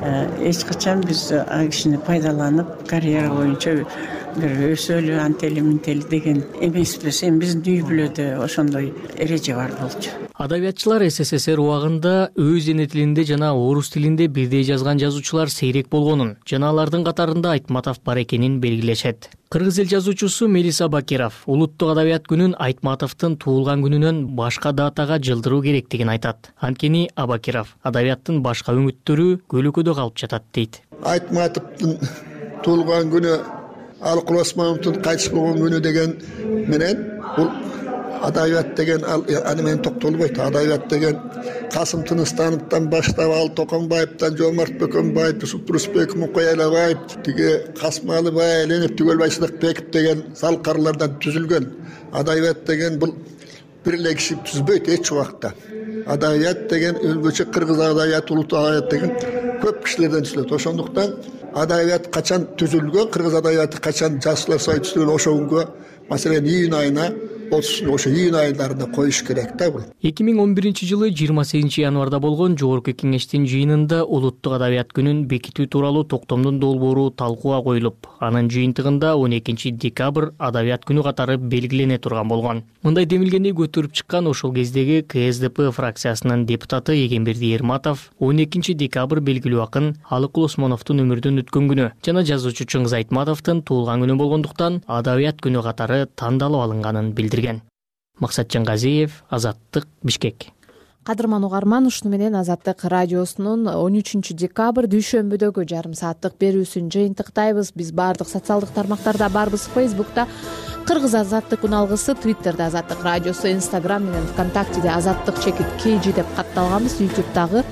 эч качан биз ал кишини пайдаланып, карьера боюнча бир өсөлү, антели ментели деген эмеспиз. Эми биздин үй бүлөдө ошондой эреже бар болчу. Адабиятчылар СССР убагында өз эне тилинде жана орус тилинде бирдей жазган жазуучулар сейрек болгонун жана алардын катарында Айтматов бар экенин белгилешет. Кыргыз эл жазуучусу Мелис Абакиров улуттук адабият күнүн Айтматовдун туулган күнүнөн башка датага жылдыруу керектигин айтат. Анткени Абакиров адабияттын башка үмүттөрү көлөкөдө калып жатат дейт. Айтматовдун туулган күнү, Алыкул Осмоновдун кайтыш болгон күнү деген менен бул адабият деген аны менен токтолбойт. Адабият деген Касым Тыныстановдон баштап ал Токонбаевден Жомарт Бөкөнбаев, Юсуп Турусбеков, Мукай Алабаев, тиги Касмалыбай, Ленев Түгөлбай Сыдыкбеков деген салкарлардан түзүлгөн. Адабият деген бул бир эле киши түзбөйт эч убакта. Адабият деген өзбөчө кыргыз адабияты, улуттук адабият деген көп кишилерден түзүлөт. Ошондуктан адабият качан түзүлгөн, кыргыз адабияты качан жазуулар сай түзүлгөн, ошол күнгө, маселен, июнь айына ошо июнь айыларында коюш керек да бул. эки миң он биринчи жылы жыйырма сегизинчи январда болгон Жогорку Кеңештин жыйынында улуттук адабият күнүн бекитүү тууралуу токтомдун долбоору талкууга коюлуп, анын жыйынтыгында он экинчи декабрь адабият күнү катары белгилене турган болгон. Мындай демилгени көтөрүп чыккан ошол кездеги КСДП фракциясынын депутаты Эгемберди Эрматов он экинчи декабрь белгилүү акын Алыкул Осмоновдун өмүрдөн өткөн күнү жана жазуучу Чыңгыз Айтматовдун туулган күнү болгондуктан адабият күнү катары тандалып алынганын билдирген. Максатжан Газиев, Азаттык, Бишкек. Кадырман угарман, ушуну менен Азаттык радиосунун он үчүнчү декабрь дүйшөмбүдөгү жарым сааттык берүүсүн жыйынтыктайбыз. Биз баардык социалдык тармактарда барбыз. Фейсбукта Кыргыз Азаттык уналгысы, Твиттерде Азаттык радиосу, Инстаграм менен ВКонтактеде Азаттык чекит кж деп катталганбыз. Ютубтагы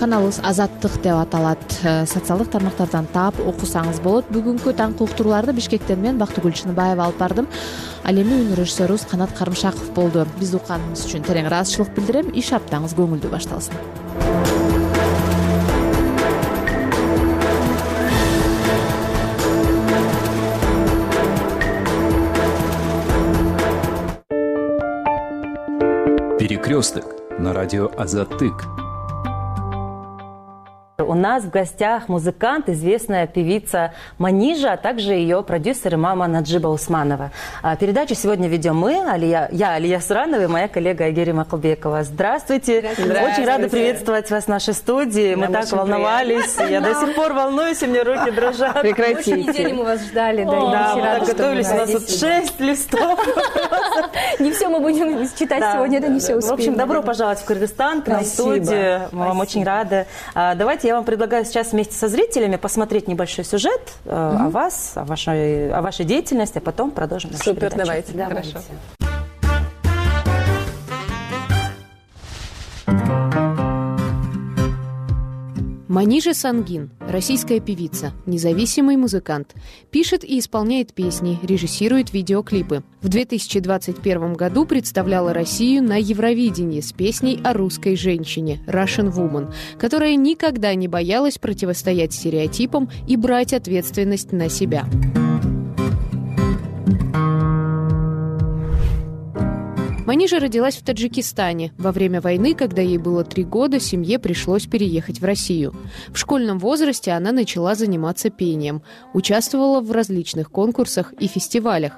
каналыбыз Азаттык деп аталат. Социалдык тармактардан таап окусаңыз болот. Бүгүнкү таңкы уктурууларды Бишкектен мен Бактыгүл Чыныбаева алып бардым. Ал эми өнөр режиссерубуз Канат Карымшаков болду. Бизди укканыңыз үчүн терең ыраазычылык билдирем. Иш аптаңыз көңүлдүү башталсын. Перекресток на радио Азаттык. У нас в гостях музыкант, известная певица Манижа, а также ее продюсер и мама Наджиба Усманова. Передачу сегодня ведем мы, Алия, я, Алия Суранова, и моя коллега Айгери Макулбекова. Здравствуйте. Здравствуйте. Очень рада приветствовать вас в нашей студии. Мы Нам так волновались. Приятно. Я до сих пор волнуюсь, и мне руки дрожат. Прекратите. Очень недели мы вас ждали. Да, да мы так готовились. У нас тут шесть листов. Не все мы будем читать сегодня, да не все успеем. В общем, добро пожаловать в Кыргызстан, к нам в студию. Мы вам очень рады. Давайте я вам предлагаю сейчас вместе со зрителями посмотреть небольшой сюжет э, mm-hmm. о вас, о вашей, о вашей деятельности, а потом продолжим нашу Супер, передачу. давайте. давайте. Хорошо. Манижа Сангин – российская певица, независимый музыкант. Пишет и исполняет песни, режиссирует видеоклипы. В две тысячи двадцать первом году представляла Россию на Евровидении с песней о русской женщине «Russian Woman», которая никогда не боялась противостоять стереотипам и брать ответственность на себя. Манижа родилась в Таджикистане. Во время войны, когда ей было три года, семье пришлось переехать в Россию. В школьном возрасте она начала заниматься пением. Участвовала в различных конкурсах и фестивалях.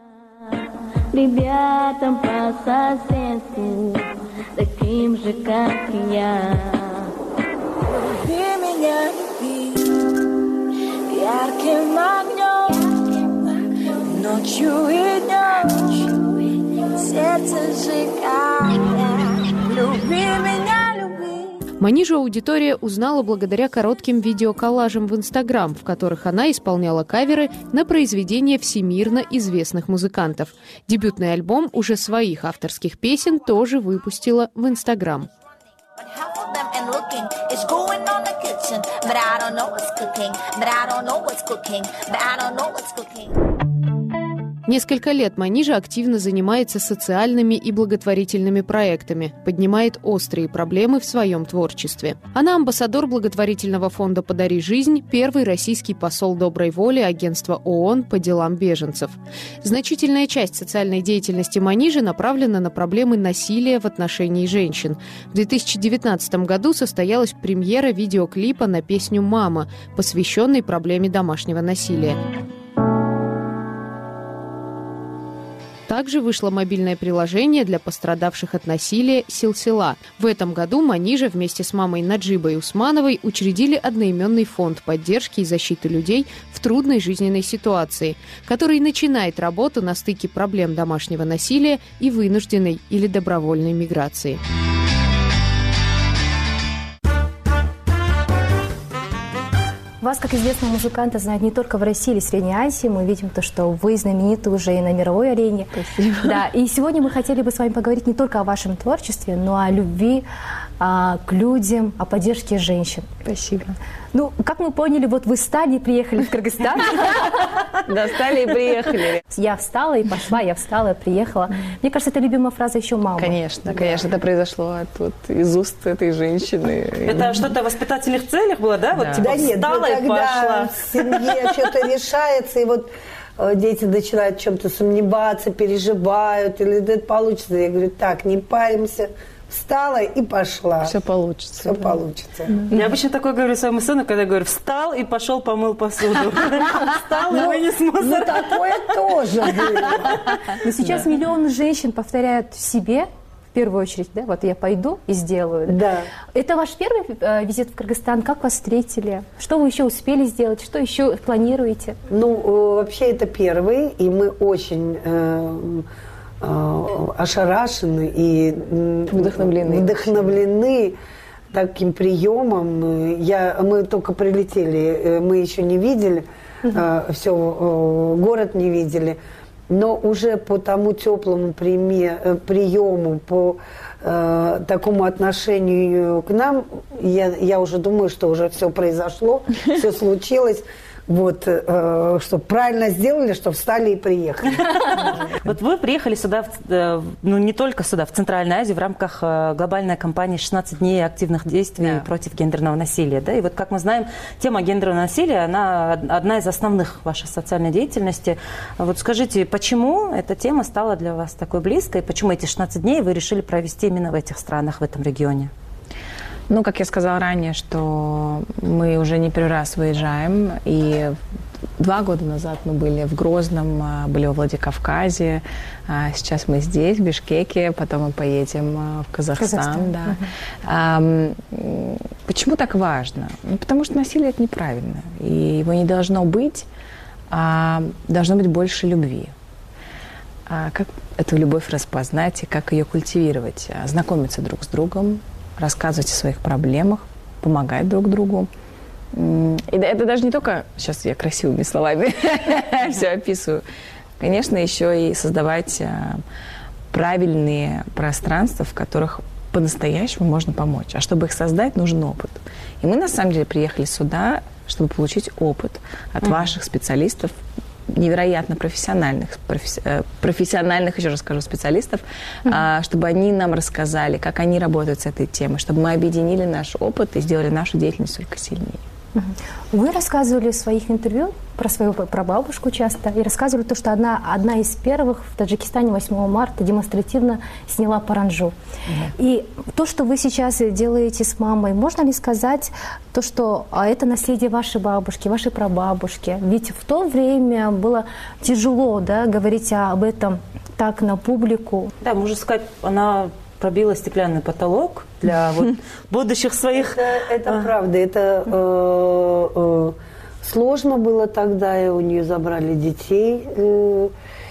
Ребятам по соседству, таким же, как и я. Люби меня, люби, ярким огнем, ночью и днем. Сердце сжигая, люби меня, люби. Манижу аудитория узнала благодаря коротким видеоколлажам в Инстаграм, в которых она исполняла каверы на произведения всемирно известных музыкантов. Дебютный альбом уже своих авторских песен тоже выпустила в Инстаграм. Несколько лет Манижа активно занимается социальными и благотворительными проектами, поднимает острые проблемы в своем творчестве. Она амбассадор благотворительного фонда «Подари жизнь», первый российский посол доброй воли агентства ООН по делам беженцев. Значительная часть социальной деятельности Манижи направлена на проблемы насилия в отношении женщин. В две тысячи девятнадцатом году состоялась премьера видеоклипа на песню «Мама», посвященной проблеме домашнего насилия. Также вышло мобильное приложение для пострадавших от насилия «Силсила». В этом году Манижа вместе с мамой Наджибой Усмановой учредили одноименный фонд поддержки и защиты людей в трудной жизненной ситуации, который начинает работу на стыке проблем домашнего насилия и вынужденной или добровольной миграции. Вас, как известного музыканта, знают не только в России или Средней Азии. Мы видим то, что вы знамениты уже и на мировой арене. Спасибо. Да, и сегодня мы хотели бы с вами поговорить не только о вашем творчестве, но о любви а, к людям, о поддержке женщин. Спасибо. Ну, как мы поняли, вот вы встали и приехали в Кыргызстан. Да, встали и приехали. Я встала и пошла, я встала и приехала. Мне кажется, это любимая фраза еще мамы. Конечно, конечно, это произошло из уст этой женщины. Это что-то в воспитательных целях было, да? Вот типа встала и пошла. В семье что-то решается, и вот дети начинают в чем-то сомневаться, переживают, или это получится. Я говорю, так, не паримся. Встала и пошла. Все получится. Все да. получится. Да. Я обычно такое говорю своему сыну, когда я говорю, встал и пошел помыл посуду. Встал и вынес мусор. Ну, такое тоже было. Но сейчас миллионы женщин повторяют себе, в первую очередь, да, вот я пойду и сделаю. Да. Это ваш первый э, визит в Кыргызстан. Как вас встретили? Что вы еще успели сделать? Что еще планируете? Ну, э, вообще это первый, и мы очень э, э, ошарашены и вдохновлены. вдохновлены таким приемом. Я, мы только прилетели, мы еще не видели, э, все, э, город не видели. но уже по тому теплому приему, по э, такому отношению к нам, я, я уже думаю, что уже все произошло, все случилось. Вот, э, что правильно сделали, что встали и приехали. Вот вы приехали сюда, ну не только сюда, в Центральную Азию в рамках глобальной кампании шестнадцать дней активных действий да. против гендерного насилия. Да? И вот, как мы знаем, тема гендерного насилия, она одна из основных вашей социальной деятельности. Вот скажите, почему эта тема стала для вас такой близкой, почему эти шестнадцать дней вы решили провести именно в этих странах, в этом регионе? Ну, как я сказала ранее, что мы уже не первый раз выезжаем, и два года назад мы были в Грозном, были во Владикавказе, сейчас мы здесь, в Бишкеке, потом мы поедем в Казахстан. Казахстан. Да. Угу. Почему так важно? Ну, потому что насилие – это неправильно, и его не должно быть, а должно быть больше любви. А как эту любовь распознать и как ее культивировать? Знакомиться друг с другом, рассказывать о своих проблемах, помогать друг другу. И это даже не только, сейчас я красивыми словами все описываю, конечно, еще и создавать правильные пространства, в которых по-настоящему можно помочь. А чтобы их создать, нужен опыт. И мы, на самом деле, приехали сюда, чтобы получить опыт от ваших специалистов, невероятно профессиональных, професси, профессиональных, еще раз скажу, специалистов, mm-hmm. чтобы они нам рассказали, как они работают с этой темой, чтобы мы объединили наш опыт и сделали нашу деятельность только сильнее. Вы рассказывали в своих интервью про свою прабабушку часто и рассказывали то, что одна, одна из первых в Таджикистане восьмого марта демонстративно сняла паранджу. Mm-hmm. И то, что вы сейчас делаете с мамой, можно ли сказать то, что а это наследие вашей бабушки, вашей прабабушки? Ведь в то время было тяжело, да, говорить об этом так на публику. Да, можно сказать, она пробила стеклянный потолок для вот будущих своих... Это, это правда. Это э, э, сложно было тогда, и у нее забрали детей. Э,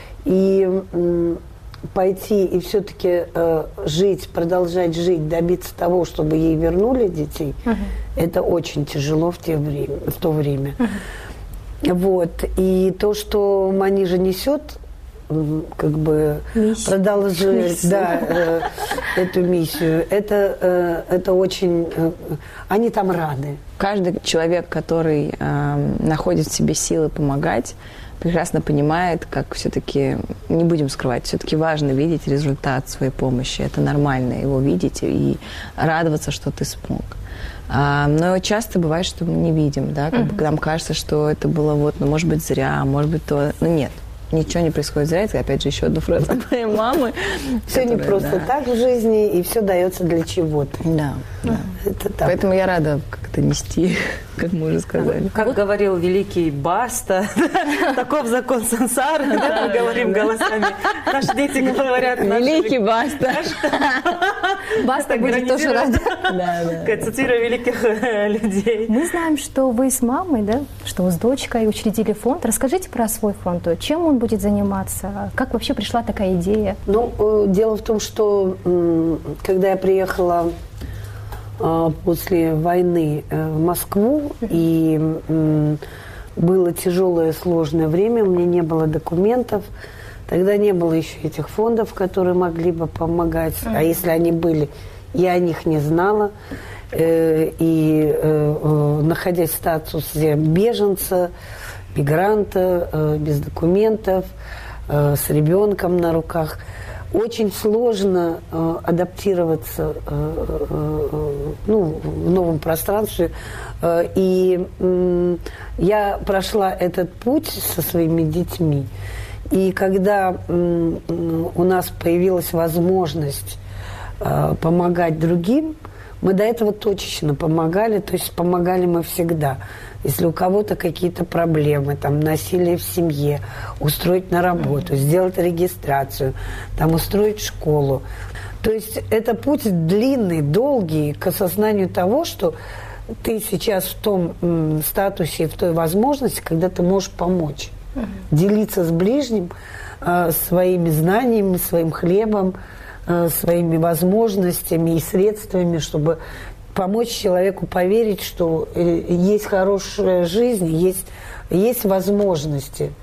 и э, пойти и все-таки э, жить, продолжать жить, добиться того, чтобы ей вернули детей, uh-huh. это очень тяжело в, те время, в то время. Uh-huh. Вот. И то, что Манижа несет, как бы миссию. Продолжать да, э, эту миссию. Это, э, это очень... Э, они там рады. Каждый человек, который э, находит в себе силы помогать, прекрасно понимает, как все-таки, не будем скрывать, все-таки важно видеть результат своей помощи. Это нормально его видеть и радоваться, что ты смог. А, но часто бывает, что мы не видим, да, как uh-huh. бы нам кажется, что это было вот, ну, может быть, зря, может быть, то... Ну, нет. Ничего не происходит зря. Это, опять же, еще одну фразу от моей мамы. Все не просто так в жизни, и все дается для чего-то. Да. Это так. Поэтому я рада как-то нести, как мы уже сказали. Как говорил великий Баста, таков закон сансары, мы говорим голосами. Наши дети говорят... Великий Баста. Баста будет тоже рада. Цитирую великих людей. Мы знаем, что вы с мамой, да, что вы с дочкой учредили фонд. Расскажите про свой фонд. Чем он будет заниматься? Как вообще пришла такая идея? Ну, дело в том, что когда я приехала после войны в Москву, и было тяжелое, сложное время, у меня не было документов, тогда не было еще этих фондов, которые могли бы помогать, а если они были, я о них не знала, и находясь в статусе беженца, мигранта, без документов, с ребенком на руках, очень сложно э, адаптироваться э, э, ну, в новом пространстве. Э, и э, я прошла этот путь со своими детьми. И когда э, у нас появилась возможность э, помогать другим, мы до этого точечно помогали, то есть помогали мы всегда. Если у кого-то какие-то проблемы, там, насилие в семье, устроить на работу, сделать регистрацию, там, устроить школу. То есть это путь длинный, долгий к осознанию того, что ты сейчас в том м, статусе, в той возможности, когда ты можешь помочь, uh-huh. делиться с ближним э, своими знаниями, своим хлебом, э, своими возможностями и средствами, чтобы помочь человеку поверить, что есть хорошая жизнь, есть, есть возможности.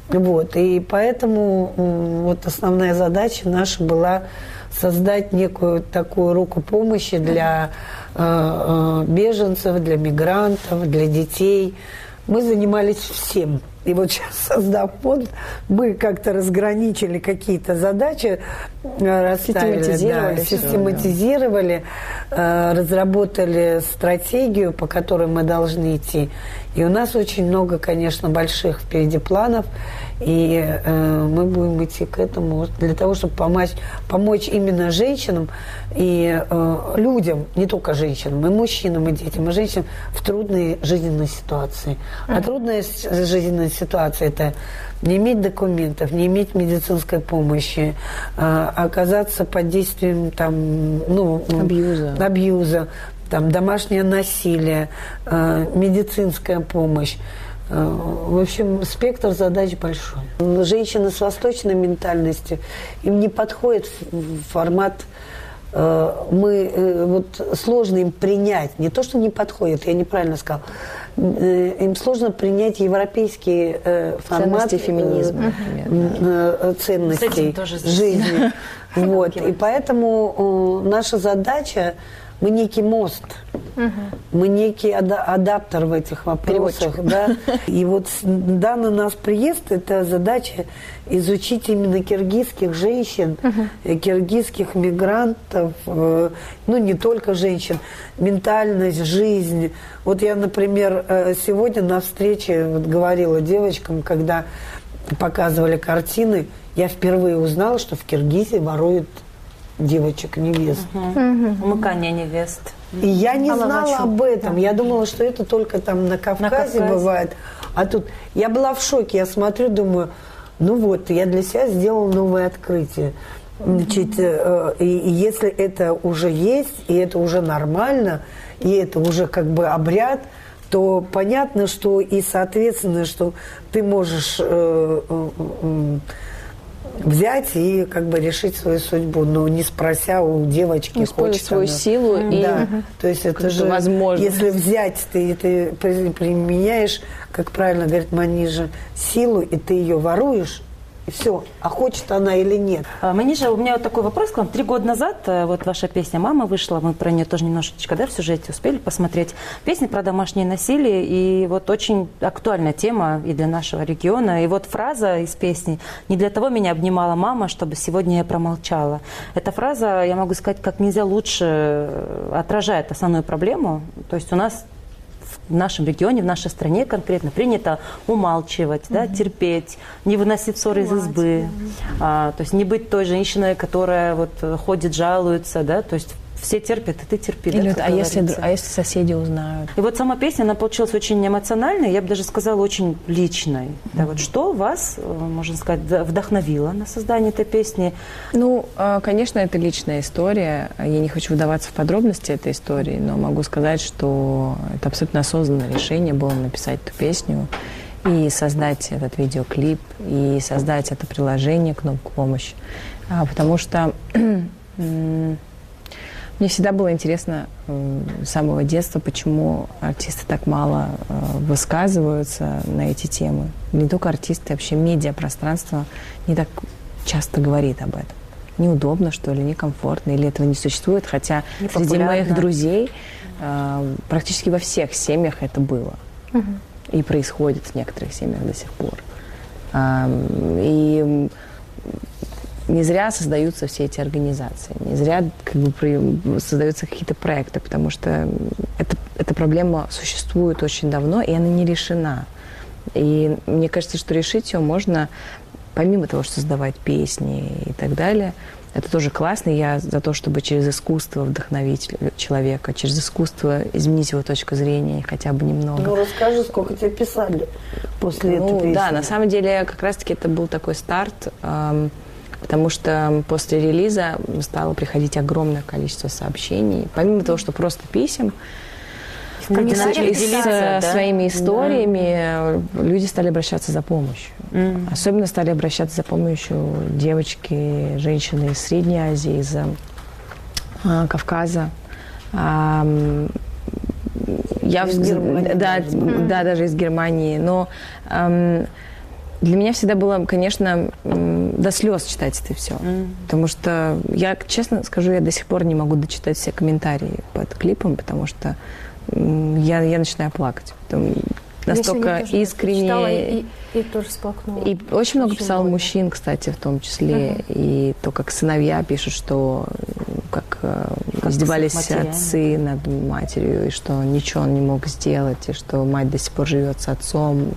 Вот, и поэтому вот основная задача наша была создать некую такую руку помощи для э, э, беженцев, для мигрантов, для детей. Мы занимались всем. И вот сейчас, создав фонд, мы как-то разграничили какие-то задачи, расставили, систематизировали, да, систематизировали да. разработали стратегию, по которой мы должны идти. И у нас очень много, конечно, больших впереди планов, и э, мы будем идти к этому для того, чтобы помочь, помочь именно женщинам и э, людям, не только женщинам, и мужчинам, и детям, и женщинам в трудной жизненной ситуации. А трудная жизненная ситуация – это не иметь документов, не иметь медицинской помощи, э, оказаться под действием там, ну, абьюза, абьюза там, домашнее насилие, э, медицинская помощь. В общем, спектр задач большой. Женщины с восточной ментальностью, им не подходит формат, э, мы, э, вот сложно им принять, не то, что не подходит, я неправильно сказала, э, им сложно принять европейский э, формат ценностей феминизма, э, э, ценностей жизни. Вот. И поэтому э, наша задача, мы некий мост, угу. мы некий ада- адаптер в этих вопросах. Да? И вот да, на нас приезд, это задача изучить именно киргизских женщин, угу. киргизских мигрантов, э, ну не только женщин, ментальность, жизнь. Вот я, например, сегодня на встрече вот говорила девочкам, когда показывали картины, я впервые узнала, что в Киргизии воруют девочек, невест. Угу. Угу. Умыкание невест. И я не а знала об этом. Да. Я думала, что это только там на Кавказе, на Кавказе бывает. А тут я была в шоке. Я смотрю, думаю, ну вот, я для себя сделала новое открытие. Значит, и, и если это уже есть, и это уже нормально, и это уже как бы обряд, то понятно, что и соответственно, что ты можешь э, э, э, взять и как бы решить свою судьбу, но не спрося у девочки, использовать свою она... силу и да. угу. То есть это же возможно. Если взять, ты, ты применяешь, как правильно говорит Манижа, силу, и ты ее воруешь, и все. А хочет она или нет? Манижа, у меня вот такой вопрос к вам. Три года назад вот ваша песня «Мама» вышла, мы про нее тоже немножечко, да, в сюжете успели посмотреть. Песня про домашнее насилие, и вот очень актуальная тема и для нашего региона. И вот фраза из песни «Не для того меня обнимала мама, чтобы сегодня я промолчала». Эта фраза, я могу сказать, как нельзя лучше отражает основную проблему. То есть у нас в нашем регионе, в нашей стране конкретно принято умалчивать, mm-hmm. да, терпеть, не выносить ссоры из избы, mm-hmm. а, то есть не быть той женщиной, которая вот ходит, жалуется, да, то есть все терпят, и ты терпи. Или, да, а, если, а если соседи узнают? И вот сама песня, она получилась очень эмоциональной, я бы даже сказала, очень личной. Mm-hmm. Да, вот что вас, можно сказать, вдохновило на создание этой песни? Ну, конечно, это личная история. Я не хочу вдаваться в подробности этой истории, но могу сказать, что это абсолютно осознанное решение было написать эту песню и создать этот видеоклип, и создать это приложение «Кнопку помощи». Потому что мне всегда было интересно э, с самого детства, почему артисты так мало э, высказываются на эти темы. Не только артисты, вообще медиапространство не так часто говорит об этом. Неудобно, что ли, некомфортно, или этого не существует. Хотя среди моих друзей э, практически во всех семьях это было. Угу. И происходит в некоторых семьях до сих пор. А, и не зря создаются все эти организации, не зря как бы, создаются какие-то проекты, потому что это, эта проблема существует очень давно, и она не решена. И мне кажется, что решить ее можно, помимо того, что создавать песни и так далее. Это тоже классно. Я за то, чтобы через искусство вдохновить человека, через искусство изменить его точку зрения хотя бы немного. Ну, расскажи, сколько тебе писали после ну, этой песни? Да, на самом деле, как раз-таки это был такой старт, эм, потому что после релиза стало приходить огромное количество сообщений. Помимо того, что просто писем, люди начали делиться да? своими историями, да. люди стали обращаться за помощью. Mm. Особенно стали обращаться за помощью девочки, женщины из Средней Азии, из а, Кавказа. А, я из Германии. Да, mm. да, даже из Германии. Но а, Для меня всегда было, конечно, до слез читать это все. Mm. Потому что я, честно скажу, я до сих пор не могу дочитать все комментарии под клипом, потому что я, я начинаю плакать. Там настолько искренне. И, и тоже сплакнула. И очень много писал мужчин, кстати, в том числе. Uh-huh. И то, как сыновья пишут, что как, как издевались отцы над матерью, и что ничего он не мог сделать, и что мать до сих пор живет с отцом.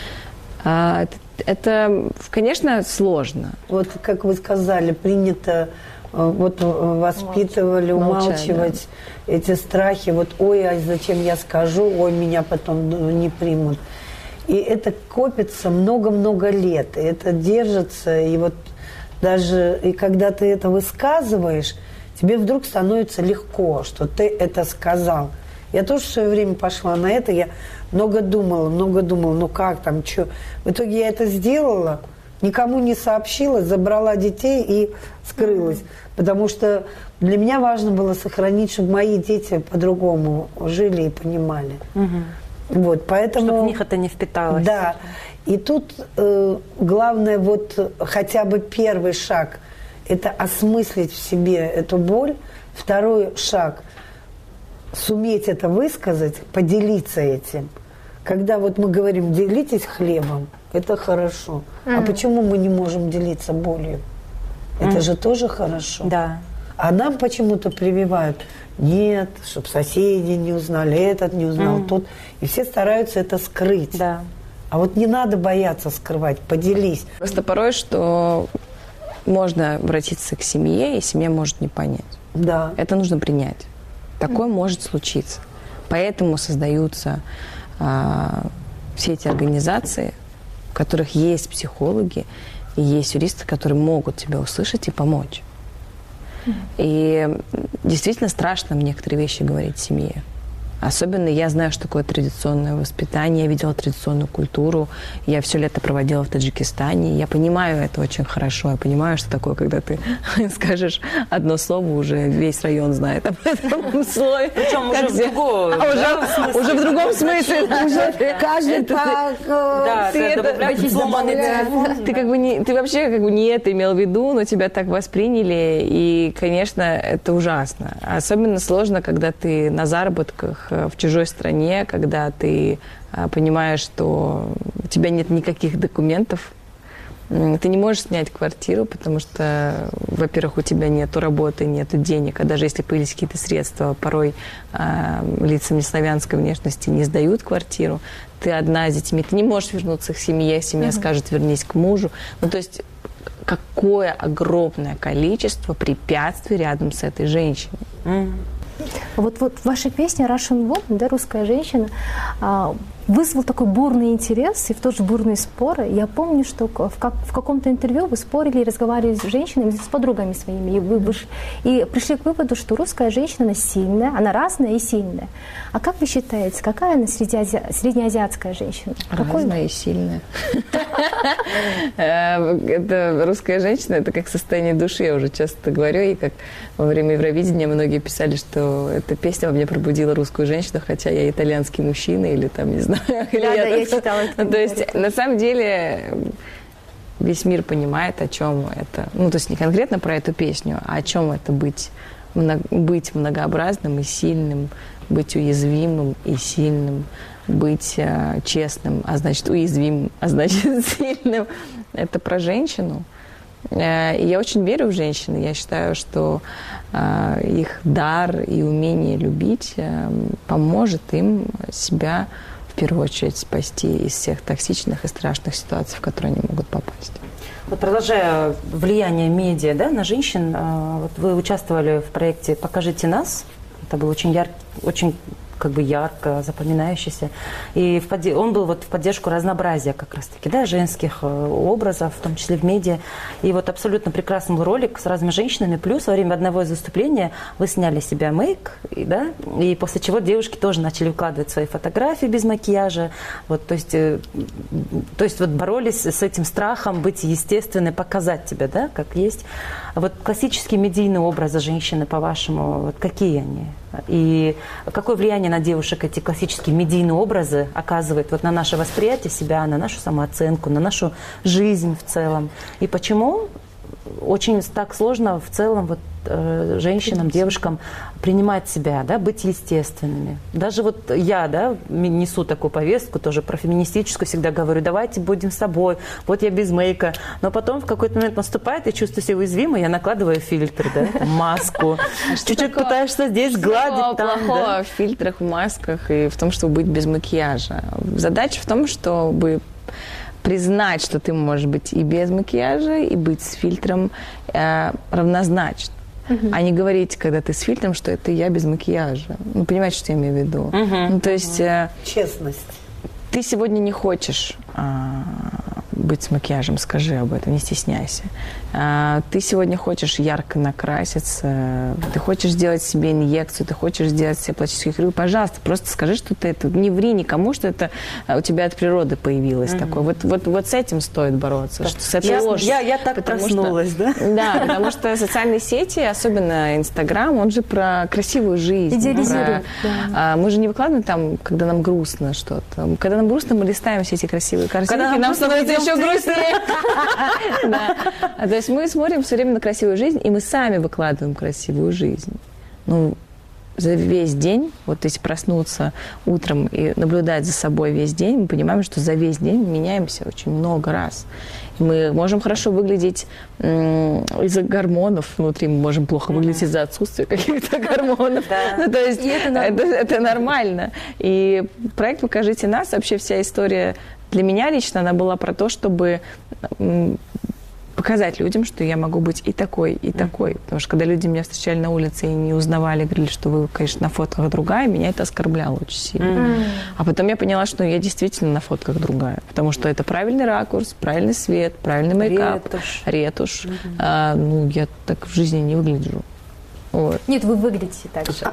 А, это, это, конечно, сложно. Вот, как вы сказали, принято вот воспитывали, умалчивать Молчать, да. эти страхи. Вот, ой, а зачем я скажу, ой, меня потом не примут. И это копится много-много лет, и это держится, и вот даже, и когда ты это высказываешь, тебе вдруг становится легко, что ты это сказал. Я тоже в свое время пошла на это, я много думала, много думала, ну как там, что. В итоге я это сделала, никому не сообщила, забрала детей и скрылась. Mm-hmm. Потому что для меня важно было сохранить, чтобы мои дети по-другому жили и понимали. Mm-hmm. Вот, поэтому... Чтобы в них это не впиталось. Да. И тут э, главное, вот хотя бы первый шаг – это осмыслить в себе эту боль. Второй шаг – суметь это высказать, поделиться этим. Когда вот мы говорим «делитесь хлебом», это хорошо. Mm-hmm. А почему мы не можем делиться болью? Это mm-hmm. же тоже хорошо. Да. А нам почему-то прививают нет, чтобы соседи не узнали, этот не узнал, mm-hmm. тот. И все стараются это скрыть. Да. А вот не надо бояться скрывать, поделись. Просто порой, что можно обратиться к семье, и семья может не понять. Да. Это нужно принять. Такое mm-hmm. может случиться. Поэтому создаются а, все эти организации, в которых есть психологи и есть юристы, которые могут тебя услышать и помочь. И действительно страшно некоторые вещи говорить в семье. Особенно я знаю, что такое традиционное воспитание, я видела традиционную культуру, я все лето проводила в Таджикистане, я понимаю это очень хорошо, я понимаю, что такое, когда ты скажешь одно слово, уже весь район знает об этом слове. Причем уже в другом, а уже, уже в другом смысле. Уже каждый по... Да, ты добавляешь сломанный телефон. Ты как бы не, ты вообще как бы не это имел в виду, но тебя так восприняли, и, конечно, это ужасно. Особенно сложно, когда ты на заработках в чужой стране, когда ты а, понимаешь, что у тебя нет никаких документов, ты не можешь снять квартиру, потому что, во-первых, у тебя нету работы, нету денег, а даже если появились какие-то средства, порой а, лицам неславянской внешности не сдают квартиру, ты одна с детьми, ты не можешь вернуться к семье, семья uh-huh. скажет, вернись к мужу. Ну, то есть какое огромное количество препятствий рядом с этой женщиной. Uh-huh. Вот, вот ваша песня «Russian Woman», да, «Русская женщина», вызвал такой бурный интерес и в тот же бурные споры. Я помню, что в, как, в каком-то интервью вы спорили и разговаривали с женщинами, с подругами своими, и, вы, вы, и пришли к выводу, что русская женщина, она сильная, она разная и сильная. А как вы считаете, какая она среднеазиатская женщина? Разная и сильная. Это русская женщина, это как состояние души, я уже часто говорю, и как во время Евровидения многие писали, что эта песня во мне пробудила русскую женщину, хотя я итальянский мужчина или там, не знаю. Да, да, я, я читала это. То есть, на самом деле, весь мир понимает, о чем это. Ну, то есть, не конкретно про эту песню, а о чем это быть, быть многообразным и сильным, быть уязвимым и сильным, быть э, честным, а значит, уязвимым, а значит, сильным. Это про женщину. Э, и я очень верю в женщин. Я считаю, что э, их дар и умение любить э, поможет им себя в первую очередь спасти из всех токсичных и страшных ситуаций, в которые они могут попасть. Вот продолжая влияние медиа, да, на женщин, вот вы участвовали в проекте «Покажите нас». Это был очень яркий, очень как бы ярко запоминающийся. И в, он был вот в поддержку разнообразия как раз-таки, да, женских образов, в том числе в медиа. И вот абсолютно прекрасный был ролик с разными женщинами. Плюс во время одного из выступлений вы сняли себя мейк, и, да, и после чего девушки тоже начали выкладывать свои фотографии без макияжа. Вот, то есть, э, то есть вот боролись с этим страхом быть естественной, показать тебя, да, как есть. А вот классические медийные образы женщины, по-вашему, вот какие они? И какое влияние на девушек эти классические медийные образы оказывают вот на наше восприятие себя, на нашу самооценку, на нашу жизнь в целом? И почему очень так сложно в целом вот, э, женщинам, девушкам принимать себя, да, быть естественными. Даже вот я, да, несу такую повестку, тоже про феминистическую, всегда говорю, давайте будем собой, вот я без мейка. Но потом в какой-то момент наступает, я чувствую себя уязвимой, я накладываю фильтр, да, маску. Чуть-чуть пытаешься здесь гладить, там, плохого в фильтрах, в масках и в том, чтобы быть без макияжа. Задача в том, чтобы признать, что ты можешь быть и без макияжа, и быть с фильтром э, равнозначно. Uh-huh. А не говорить, когда ты с фильтром, что это я без макияжа. Ну, понимаете, что я имею в виду? Uh-huh. Ну, то есть... Э, Честность. Ты сегодня не хочешь э, быть с макияжем, скажи об этом, не стесняйся. Э, ты сегодня хочешь ярко накраситься, ты хочешь сделать себе инъекцию, ты хочешь сделать себе пластическую хирургию, пожалуйста, просто скажи, что ты это... Не ври никому, что это у тебя от природы появилось mm-hmm. такое. Вот, вот, вот с этим стоит бороться. Что с этой я, ложью. Я, я так проснулась, что, да? Да, потому что социальные сети, особенно Инстаграм, он же про красивую жизнь. Идеализирует. Про, да. Мы же не выкладываем там, когда нам грустно что-то. Когда нам грустно, мы листаем все эти красивые картинки, нам становится еще грустнее. То есть мы смотрим все время на красивую жизнь, и мы сами выкладываем красивую жизнь. Ну, за весь день, вот если проснуться утром и наблюдать за собой весь день, мы понимаем, что за весь день мы меняемся очень много раз. И мы можем хорошо выглядеть м- из-за гормонов внутри, мы можем плохо выглядеть из-за отсутствия каких-то гормонов. Ну, то есть это нормально. Это, это нормально. И проект «Покажите нас», вообще вся история для меня лично, она была про то, чтобы м- показать людям, что я могу быть и такой, и такой. Потому что когда люди меня встречали на улице и не узнавали, говорили, что вы, конечно, на фотках другая, меня это оскорбляло очень сильно. Mm. А потом я поняла, что я действительно на фотках другая. Потому что это правильный ракурс, правильный свет, правильный мейкап, ретушь. ретушь. Mm-hmm. А, ну, я так в жизни не выгляжу. Вот. Нет, вы выглядите так же.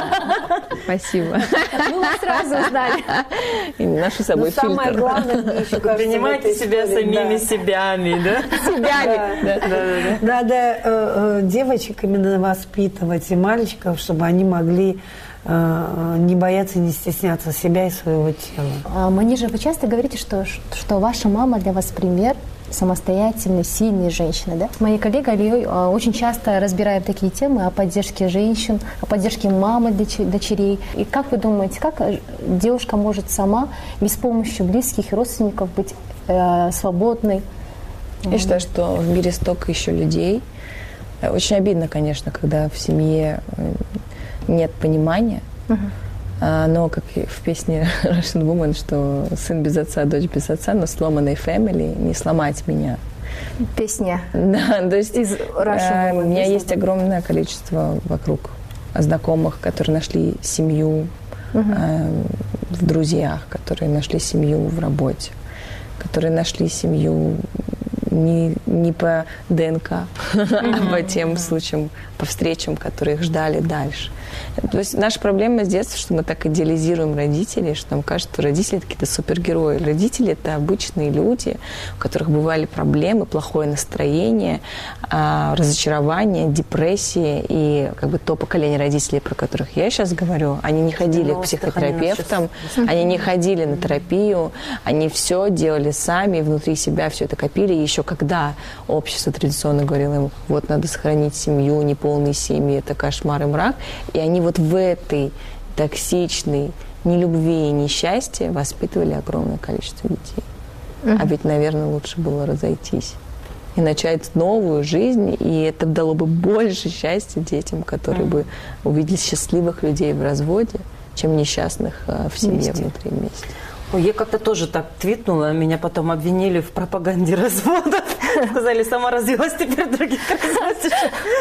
Спасибо. Мы вас сразу узнали. И ношу с собой фильтр. Самое главное, мне еще кажется, принимайте себя самими себями, да? Себями. Надо девочек именно воспитывать и мальчиков, чтобы они могли не бояться, не стесняться себя и своего тела. Манижа, вы часто говорите, что, что ваша мама для вас пример самостоятельной, сильной женщины. Да? С моей коллегой Алией очень часто разбираем такие темы о поддержке женщин, о поддержке мамы дочерей. И как вы думаете, как девушка может сама, без помощи близких и родственников, быть э, свободной? Я считаю, что в мире столько еще людей. Очень обидно, конечно, когда в семье нет понимания. Uh-huh. Но, как и в песне Russian Woman, что сын без отца, дочь без отца, но сломанной family не сломать меня. Песня. Да, то есть из Russian Woman. У меня есть огромное количество вокруг знакомых, которые нашли семью uh-huh. э, в друзьях, которые нашли семью в работе, которые нашли семью не, не по ДНК, uh-huh. а по тем случаям, по встречам, которые их ждали дальше. То есть наша проблема с детства, что мы так идеализируем родителей, что нам кажется, что родители какие-то супергерои. Родители – это обычные люди, у которых бывали проблемы, плохое настроение, разочарование, депрессия. И как бы то поколение родителей, про которых я сейчас говорю, они не ходили к психотерапевтам, они не ходили на терапию, они все делали сами, внутри себя все это копили. И еще когда общество традиционно говорило им, вот надо сохранить семью, неполные семьи – это кошмар и мрак, и они вот в этой токсичной нелюбви и несчастье воспитывали огромное количество детей. Mm-hmm. А ведь, наверное, лучше было разойтись и начать новую жизнь, и это дало бы больше счастья детям, которые mm-hmm. бы увидели счастливых людей в разводе, чем несчастных а, в семье вместе. Внутри вместе. Ой, я как-то тоже так твитнула, меня потом обвинили в пропаганде разводов. Сказали, сама развелась, теперь других разводишь.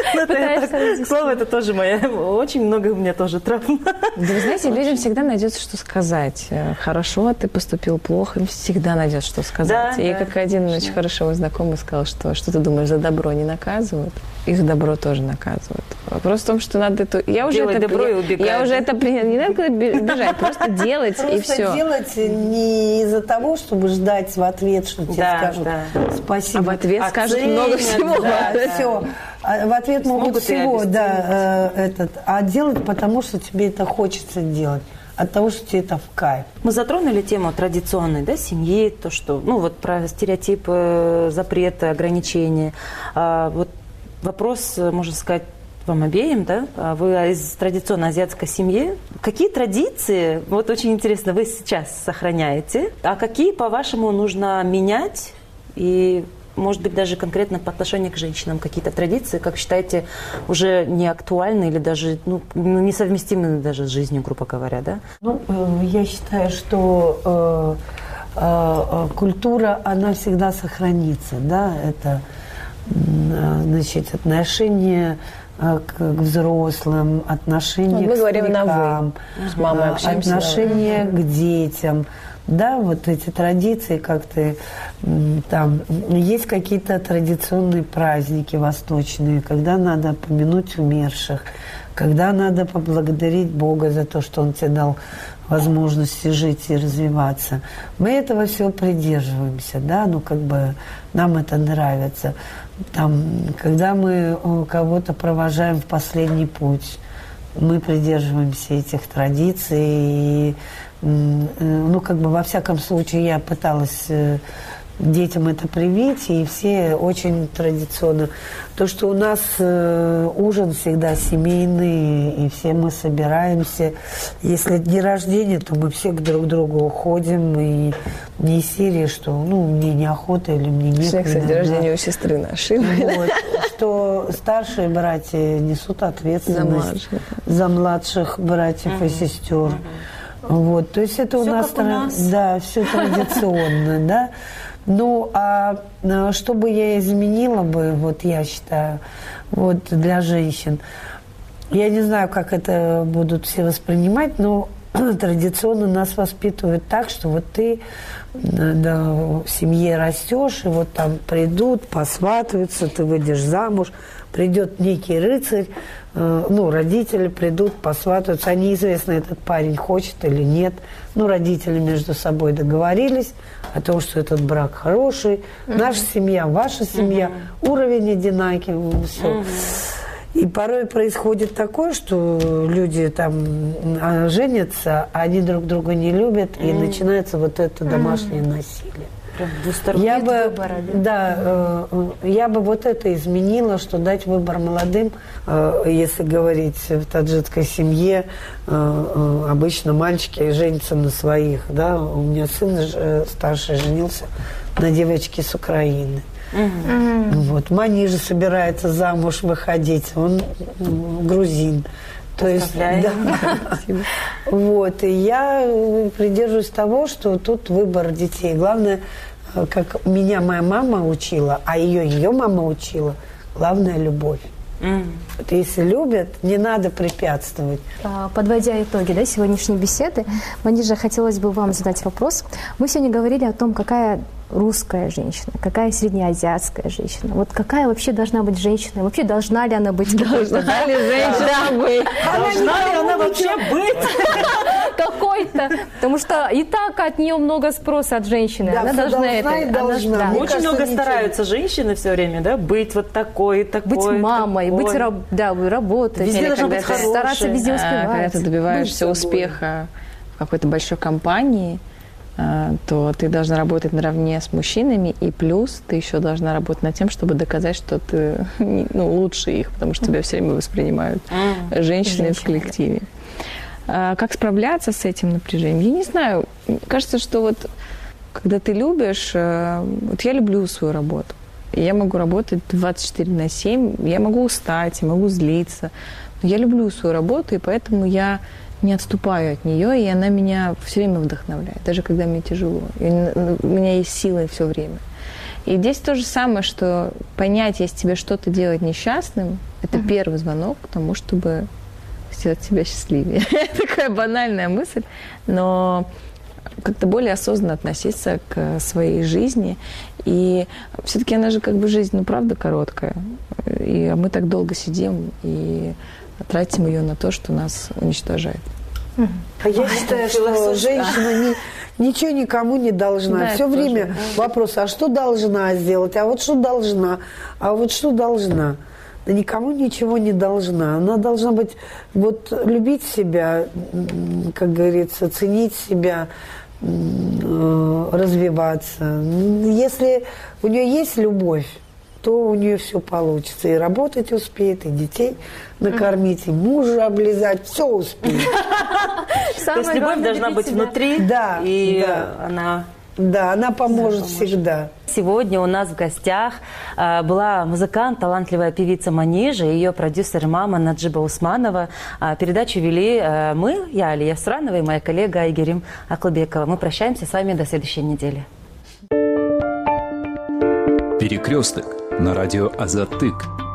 Слово это тоже мое. Очень много у меня тоже травм. Да вы знаете, людям всегда найдется, что сказать. Хорошо, ты поступил плохо, им всегда найдется, что сказать. И как один очень хорошо мой знакомый сказал, что что ты думаешь, за добро не наказывают, и за добро тоже наказывают. Вопрос в том, что надо это... Я уже делать это, добро я, и убегать. Я уже это приняла. Не надо куда бежать, просто делать и все. Просто делать не из-за того, чтобы ждать в ответ, что тебе Да, скажут да. спасибо. А в ответ скажут много всего. Да, все. А в ответ могут Смогут и всего, обесценить. да, э, этот. А делать потому, что тебе это хочется делать. От того, что тебе это в кайф. Мы затронули тему традиционной, да, семьи, то, что, ну, вот про стереотипы, запреты, ограничения. А, вот вопрос, можно сказать, вам обеим, да? Вы из традиционной азиатской семьи. Какие традиции, вот очень интересно, вы сейчас сохраняете, а какие, по-вашему, нужно менять и, может быть, даже конкретно по отношению к женщинам какие-то традиции, как считаете, уже не актуальны или даже ну, несовместимы даже с жизнью, грубо говоря, да? Ну, я считаю, что э, э, культура, она всегда сохранится, да, это, значит, отношение к, к взрослым, отношение вот мы к говорим старикам, на «вы». С мамой общаемся. отношение к детям. Да, вот эти традиции, как ты там, есть какие-то традиционные праздники восточные, когда надо помянуть умерших, когда надо поблагодарить Бога за то, что Он тебе дал возможности жить и развиваться. Мы этого всего придерживаемся, да, ну как бы нам это нравится. Там, когда мы кого-то провожаем в последний путь, мы придерживаемся этих традиций. И, ну, как бы, во всяком случае, я пыталась детям это привить, и все очень традиционно. То, что у нас э, ужин всегда семейный, и все мы собираемся. Если дни рождения, то мы все друг к другу уходим, и не из серии, что, ну, мне неохота или мне некогда. Кстати, день рождения у сестры нашей. Вот, что старшие братья несут ответственность За младших. за младших братьев uh-huh. и сестер. Uh-huh. Вот, то есть это Всё у нас, как у нас. Да, все традиционно, да. Ну, а что бы я изменила бы, вот я считаю, вот для женщин, я не знаю, как это будут все воспринимать, но традиционно нас воспитывают так, что вот ты да, в семье растешь, и вот там придут, посватаются, ты выйдешь замуж, придет некий рыцарь, э, ну, родители придут, посватаются, а неизвестно, этот парень хочет или нет. Ну, родители между собой договорились о том, что этот брак хороший, mm-hmm. наша семья, ваша семья, mm-hmm. уровень одинаковый, все. Mm-hmm. И порой происходит такое, что люди там женятся, а они друг друга не любят, mm-hmm. и начинается вот это домашнее mm-hmm. насилие. Я бы, выбора, да? Да, э, я бы вот это изменила, что дать выбор молодым, э, если говорить в таджикской семье, э, э, обычно мальчики женятся на своих, да, у меня сын э, старший женился на девочке с Украины. Mm-hmm. Вот, Манижа собирается замуж выходить, он грузин. То есть, да. Вот, и я придерживаюсь того, что тут выбор детей. Главное, как меня моя мама учила, а ее ее мама учила, главное – любовь. Mm. Вот если любят, не надо препятствовать. Подводя итоги, да, сегодняшней беседы, Манижа, хотелось бы вам задать вопрос. Мы сегодня говорили о том, какая русская женщина, какая среднеазиатская женщина. Вот какая вообще должна быть женщина? Вообще должна ли она быть? Должна ли женщина быть? Должна ли она вообще быть? Какой-то. Потому что и так от нее много спроса от женщины. Да, она должна, должна это. И должна. Она, Очень кажется, много ничего. стараются женщины все время, да, быть вот такой, такой. Быть мамой, такой. быть раб, да, работать. Везде или должна когда быть ты хорошей. стараться везде успевать. А, когда ты добиваешься Быть успеха в какой-то большой компании, то ты должна работать наравне с мужчинами, и плюс ты еще должна работать над тем, чтобы доказать, что ты ну, лучше их, потому что тебя все время воспринимают mm. женщины в коллективе. А как справляться с этим напряжением? Я не знаю. Мне кажется, что вот когда ты любишь... Вот я люблю свою работу. И я могу работать двадцать четыре на семь. Я могу устать, я могу злиться. Но я люблю свою работу, и поэтому я не отступаю от нее, и она меня все время вдохновляет, даже когда мне тяжело. И у меня есть силы все время. И здесь то же самое, что понять, если тебе что-то делать несчастным, это uh-huh. первый звонок к тому, чтобы сделать себя счастливее. Такая банальная мысль, но как-то более осознанно относиться к своей жизни. И все-таки она же как бы жизнь, ну, правда, короткая. И мы так долго сидим и тратим ее на то, что нас уничтожает. А я считаю, что женщина ни, ничего никому не должна. Да, Все время тоже. вопрос, а что должна сделать, а вот что должна, а вот что должна. Да никому ничего не должна. Она должна быть, вот, любить себя, как говорится, ценить себя, развиваться. Если у нее есть любовь, то у нее все получится. И работать успеет, и детей накормить, и мужа облизать, все успеет. То есть любовь должна быть внутри, да, и да. она... Да, она поможет всегда. Сегодня у нас в гостях э, была музыкант, талантливая певица Манижа, и ее продюсер мама Наджиба Усманова. Э, передачу вели э, мы, я, Алия Суранова, и моя коллега Айгерим Акылбекова. Мы прощаемся с вами до следующей недели. Перекресток на радио Азаттык.